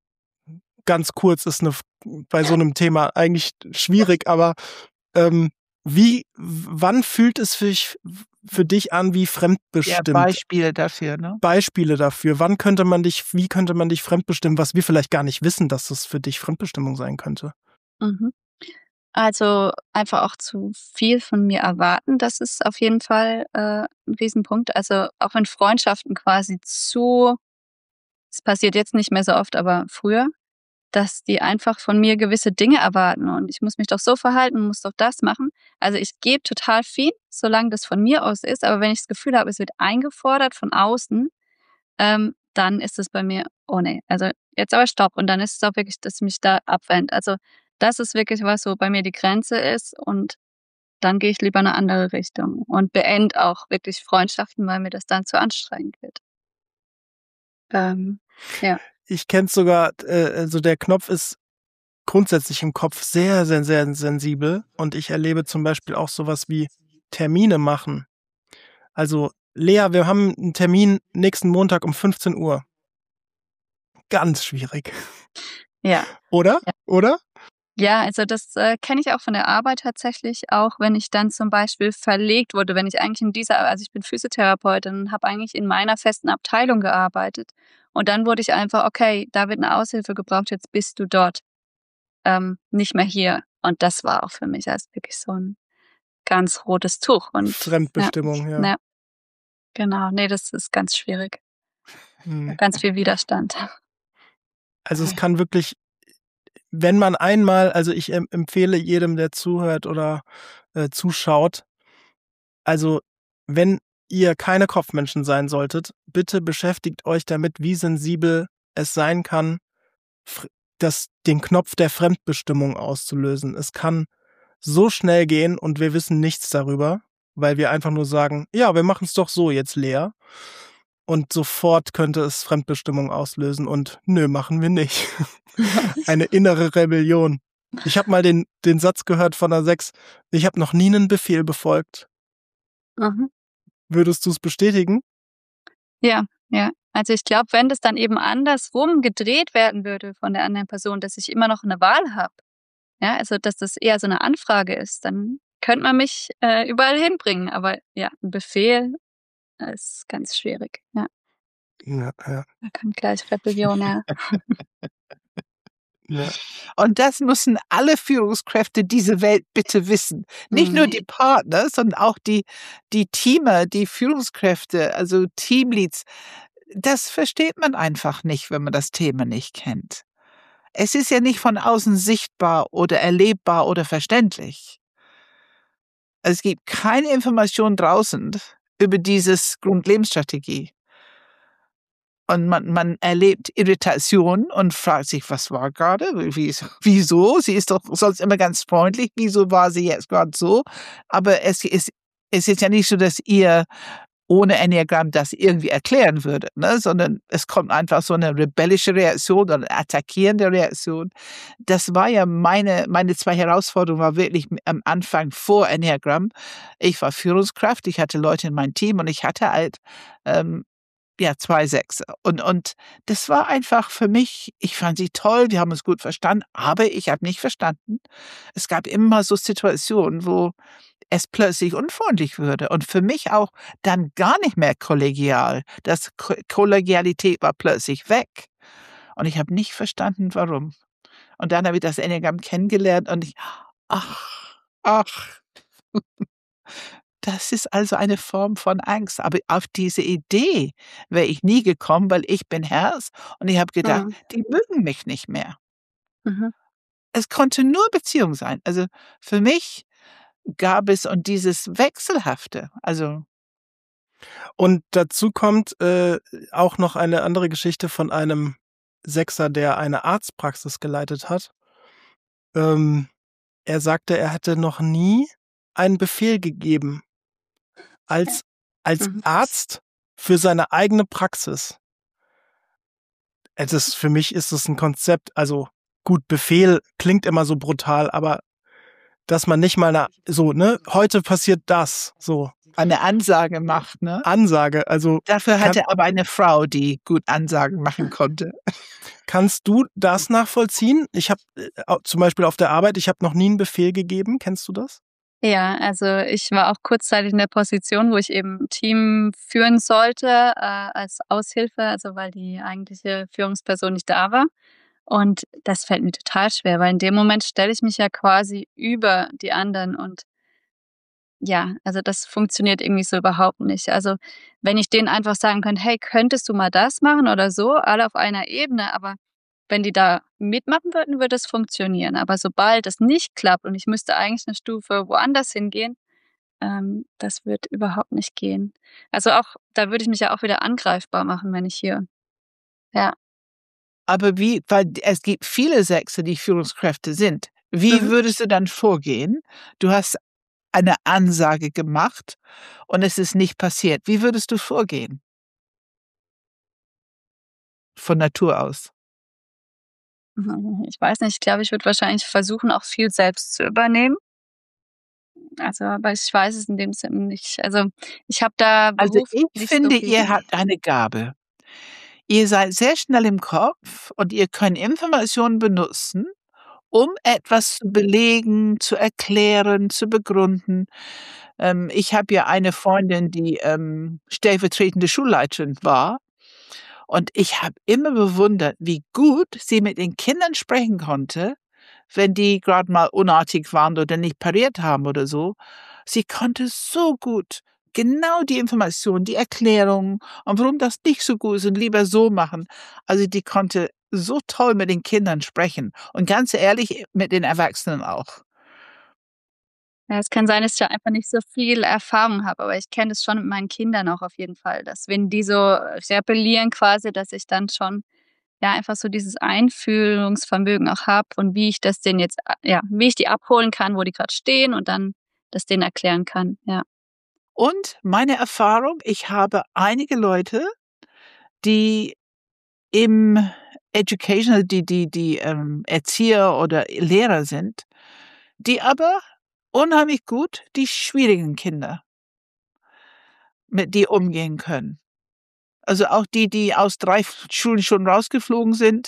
Ganz kurz ist eine, bei so einem Thema eigentlich schwierig, aber ähm, wie, wann fühlt es für, dich- für dich an wie Ja, fremdbestimmt? Beispiele dafür, ne? Beispiele dafür. Wann könnte man dich, wie könnte man dich fremdbestimmen, was wir vielleicht gar nicht wissen, dass es für dich Fremdbestimmung sein könnte? Mhm. Also, einfach auch zu viel von mir erwarten, das ist auf jeden Fall, äh, 'n Riesenpunkt. Also, auch wenn Freundschaften quasi zu es passiert jetzt nicht mehr so oft, aber früher, dass die einfach von mir gewisse Dinge erwarten und ich muss mich doch so verhalten, muss doch das machen. Also, ich gebe total viel, solange das von mir aus ist, aber wenn ich das Gefühl habe, es wird eingefordert von außen, ähm, dann ist es bei mir: „Oh ne, also jetzt aber Stopp." Und dann ist es auch wirklich, dass mich da abwendet. Also, das ist wirklich was, wo bei mir die Grenze ist und dann gehe ich lieber in 'ne andere Richtung und beende auch wirklich Freundschaften, weil mir das dann zu anstrengend wird. Ähm, ja. Ich kenne es sogar, äh, also der Knopf ist grundsätzlich im Kopf sehr, sehr, sehr sensibel und ich erlebe zum Beispiel auch sowas wie Termine machen. Also, Lea, wir haben einen Termin nächsten Montag um fünfzehn Uhr. Ganz schwierig. Ja. Oder? Ja. Oder? Ja, also das, äh, kenne ich auch von der Arbeit tatsächlich, auch wenn ich dann zum Beispiel verlegt wurde, wenn ich eigentlich in dieser also ich bin Physiotherapeutin und habe eigentlich in meiner festen Abteilung gearbeitet. Und dann wurde ich einfach: „Okay, da wird 'ne Aushilfe gebraucht, jetzt bist du dort, ähm, nicht mehr hier." Und das war auch für mich also wirklich so 'n ganz rotes Tuch und ja, Fremdbestimmung, ja. ja, genau. Ne, das ist ganz schwierig. Mhm. Ganz viel Widerstand. Also, es kann wirklich, wenn man einmal, also ich em empfehle jedem, der zuhört oder, äh, zuschaut, also, wenn ihr keine Kopfmenschen sein solltet, bitte beschäftigt euch damit, wie sensibel es sein kann, fr das, den Knopf der Fremdbestimmung auszulösen. Es kann so schnell gehen und wir wissen nichts darüber, weil wir einfach nur sagen, ja, wir machen es doch so jetzt, Lea. Und sofort könnte es Fremdbestimmung auslösen und nö, machen wir nicht. Eine innere Rebellion. Ich habe mal den, den Satz gehört von der sechs, ich habe noch nie einen Befehl befolgt. Mhm. Würdest du es bestätigen? Ja, ja. Also ich glaube, wenn das dann eben andersrum gedreht werden würde von der anderen Person, dass ich immer noch eine Wahl habe, ja, also dass das eher so eine Anfrage ist, dann könnte man mich äh, überall hinbringen. Aber ja, ein Befehl ist ganz schwierig. Ja, Ja, ja. da kommt gleich Rebellion, ja. Ja. Und das müssen alle Führungskräfte dieser Welt bitte wissen. Nicht nur Mhm. die Partner, sondern auch die, die Teamer, die Führungskräfte, also Teamleads. Das versteht man einfach nicht, wenn man das Thema nicht kennt. Es ist ja nicht von außen sichtbar oder erlebbar oder verständlich. Es gibt keine Information draußen über dieses Grundlebensstrategie. Und man, man erlebt Irritation und fragt sich, was war gerade? Wie, wieso? Sie ist doch sonst immer ganz freundlich. Wieso war sie jetzt gerade so? Aber es ist, es ist ja nicht so, dass ihr ohne Enneagramm das irgendwie erklären würdet, ne? Sondern es kommt einfach so eine rebellische Reaktion oder eine attackierende Reaktion. Das war ja meine, meine zwei Herausforderungen war wirklich am Anfang vor Enneagramm. Ich war Führungskraft, ich hatte Leute in meinem Team und ich hatte halt ähm, ja, zwei Sechser. Und und das war einfach für mich ich fand sie toll, wir haben uns gut verstanden, aber ich habe nicht verstanden. Es gab immer so Situationen, wo es plötzlich unfreundlich würde und für mich auch dann gar nicht mehr kollegial. Das Ko Kollegialität war plötzlich weg und ich habe nicht verstanden, warum. Und dann habe ich das Enneagramm kennengelernt und ich ach, ach. Das ist also eine Form von Angst. Aber auf diese Idee wäre ich nie gekommen, weil ich bin Herz und ich habe gedacht, Mhm. die mögen mich nicht mehr. Mhm. Es konnte nur Beziehung sein. Also für mich gab es und dieses Wechselhafte, also Und dazu kommt äh, auch noch eine andere Geschichte von einem Sechser, der eine Arztpraxis geleitet hat. Ähm, er sagte, er hätte noch nie einen Befehl gegeben als, als Mhm. Arzt für seine eigene Praxis. Es ist, für mich ist es ein Konzept, also gut, Befehl klingt immer so brutal, aber dass man nicht mal eine, so, ne, heute passiert das, so, eine Ansage macht, ne? Ansage, also Dafür kann, hatte er aber eine Frau, die gut Ansagen machen konnte. kannst du das nachvollziehen? Ich habe äh, zum Beispiel auf der Arbeit, ich habe noch nie einen Befehl gegeben, kennst du das? Ja, also ich war auch kurzzeitig in der Position, wo ich eben 'n Team führen sollte, äh, als Aushilfe, also weil die eigentliche Führungsperson nicht da war. Und das fällt mir total schwer, weil in dem Moment stelle ich mich ja quasi über die anderen und ja, also das funktioniert irgendwie so überhaupt nicht. Also, wenn ich denen einfach sagen könnte: „Hey, könntest du mal das machen?“ oder so, alle auf einer Ebene, aber wenn die da mitmachen würden, würde es funktionieren. Aber sobald es nicht klappt und ich müsste eigentlich 'ne Stufe woanders hingehen, ähm, das wird überhaupt nicht gehen. Also auch da würde ich mich ja auch wieder angreifbar machen, wenn ich hier ja. Aber wie weil es gibt viele Sechser, die Führungskräfte sind. Wie Mhm. würdest du dann vorgehen? Du hast eine Ansage gemacht und es ist nicht passiert. Wie würdest du vorgehen? Von Natur aus. Mhm, ich weiß nicht, ich glaube, ich würde wahrscheinlich versuchen, auch viel selbst zu übernehmen. Also, aber ich weiß es in dem Sinne nicht. Also, ich habe da Also, beruflich ich nicht so finde, viel ihr gemacht. habt eine Gabe. Ihr seid sehr schnell im Kopf und ihr könnt Informationen benutzen, um etwas zu belegen, zu erklären, zu begründen. Ähm, ich habe ja eine Freundin, die, ähm, stellvertretende Schulleiterin war und ich habe immer bewundert, wie gut sie mit den Kindern sprechen konnte, wenn die grad mal unartig waren oder nicht pariert haben oder so. Sie konnte so gut genau die Information, die Erklärung und warum das nicht so gut ist und lieber so machen. Also, die konnte so toll mit den Kindern sprechen und ganz ehrlich, mit den Erwachsenen auch. Ja, es kann sein, dass ich da einfach nicht so viel Erfahrung habe, aber ich kenne das schon mit meinen Kindern auch auf jeden Fall, dass wenn die so rebellieren quasi, dass ich dann schon, ja einfach so dieses Einfühlungsvermögen auch habe und wie ich das denen jetzt, ja, wie ich die abholen kann, wo die gerade stehen und dann das denen erklären kann, ja. Und meine Erfahrung, ich habe einige Leute, die im Educational, die die die ähm, Erzieher oder Lehrer sind, die aber unheimlich gut die schwierigen Kinder mit die umgehen können. Also auch die, die aus drei F Schulen schon rausgeflogen sind.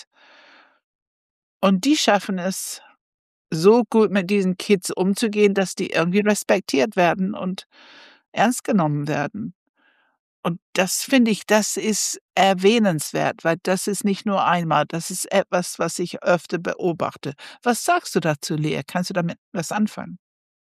Und die schaffen es, so gut mit diesen Kids umzugehen, dass die irgendwie respektiert werden und ernst genommen werden. Und das finde ich, das ist erwähnenswert, weil das ist nicht nur einmal, das ist etwas, was ich öfter beobachte. Was sagst du dazu, Lea? Kannst du damit was anfangen?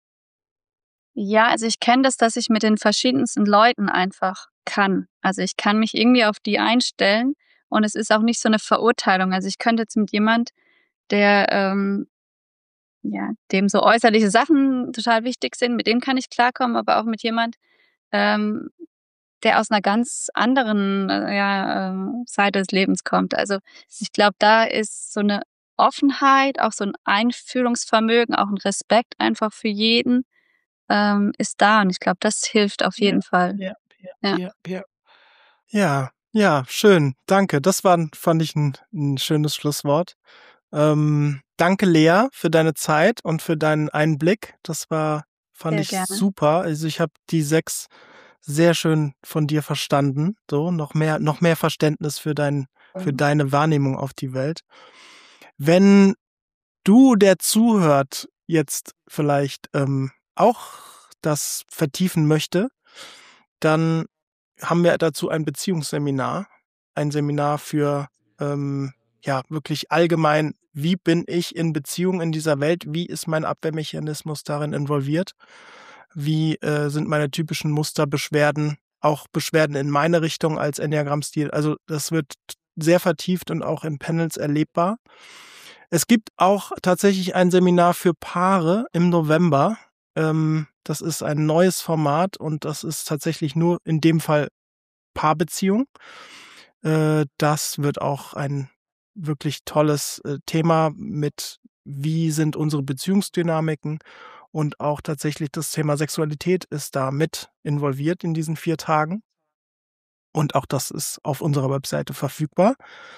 Ja, also ich kenne das, dass ich mit den verschiedensten Leuten einfach kann. Also ich kann mich irgendwie auf die einstellen und es ist auch nicht so eine Verurteilung. Also ich könnte jetzt mit jemand, der, ähm, ja, dem so äußerliche Sachen total wichtig sind, mit dem kann ich klarkommen, aber auch mit jemand, ähm, der aus einer ganz anderen, äh, ja, ähm, Seite des Lebens kommt. Also ich glaube, da ist so eine Offenheit, auch so ein Einfühlungsvermögen, auch ein Respekt einfach für jeden, ähm, ist da und ich glaube, das hilft auf jeden Ja, Fall. ja, ja, Ja. ja, ja. Ja, ja, schön. Danke. Das war, fand ich, ein, ein schönes Schlusswort. Ähm, danke, Lea, für deine Zeit und für deinen Einblick. Das war, fand Sehr ich gerne. super. Also ich habe die sechs sehr schön von dir verstanden. So, noch mehr, noch mehr Verständnis für dein, für deine Wahrnehmung auf die Welt. Wenn du, der zuhört, jetzt vielleicht ähm, auch das vertiefen möchte, dann haben wir dazu ein Beziehungsseminar, ein Seminar für ähm, ja wirklich allgemein, wie bin ich in Beziehung in dieser Welt, wie ist mein Abwehrmechanismus darin involviert, wie äh, sind meine typischen Musterbeschwerden, auch Beschwerden in meine Richtung als Enneagramm-Stil. Also das wird sehr vertieft und auch in Panels erlebbar. Es gibt auch tatsächlich ein Seminar für Paare im November. Ähm, das ist ein neues Format und das ist tatsächlich nur in dem Fall Paarbeziehung. Äh, das wird auch ein wirklich tolles äh, Thema mit, wie sind unsere Beziehungsdynamiken, und auch tatsächlich das Thema Sexualität ist da mit involviert in diesen vier Tagen. Und auch das ist auf unserer Webseite verfügbar.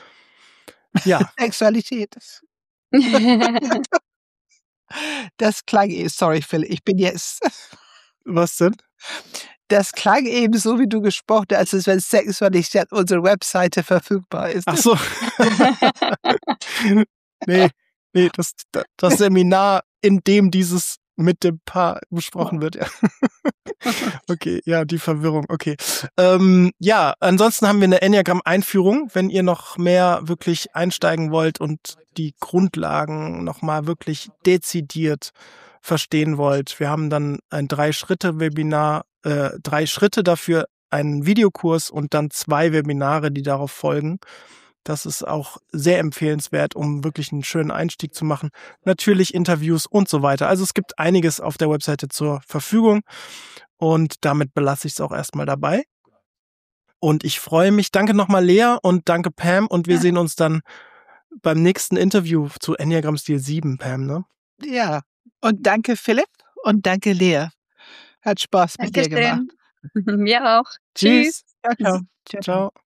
Ja, Sexualität. Das klang eh sorry, Phil, ich bin jetzt was denn? das klang eben so, wie du gesprochen hast, als wenn Sexualität auf unserer Webseite verfügbar ist. Ach so. Nee, nee, das, das Seminar, in dem dieses mit dem Paar besprochen wird, ja. Okay, ja, die Verwirrung, okay. Ähm, ja, ansonsten haben wir eine Enneagramm-Einführung, wenn ihr noch mehr wirklich einsteigen wollt und die Grundlagen nochmal wirklich dezidiert verstehen wollt. Wir haben dann ein Drei-Schritte-Webinar, äh, drei Schritte dafür, einen Videokurs und dann zwei Webinare, die darauf folgen. Das ist auch sehr empfehlenswert, um wirklich einen schönen Einstieg zu machen. Natürlich Interviews und so weiter. Also es gibt einiges auf der Webseite zur Verfügung und damit belasse ich es auch erstmal dabei. Und ich freue mich. Danke nochmal, Lea, und danke, Pam. Und wir Ja. sehen uns dann beim nächsten Interview zu Enneagramm Stil sieben, Pam, ne? Ja. Und danke, Philipp, und danke, Lea. Hat Spaß mit dir gemacht. Dankeschön. Mir auch. Tschüss. Tschüss. Ciao, ciao. Ciao, ciao. Ciao.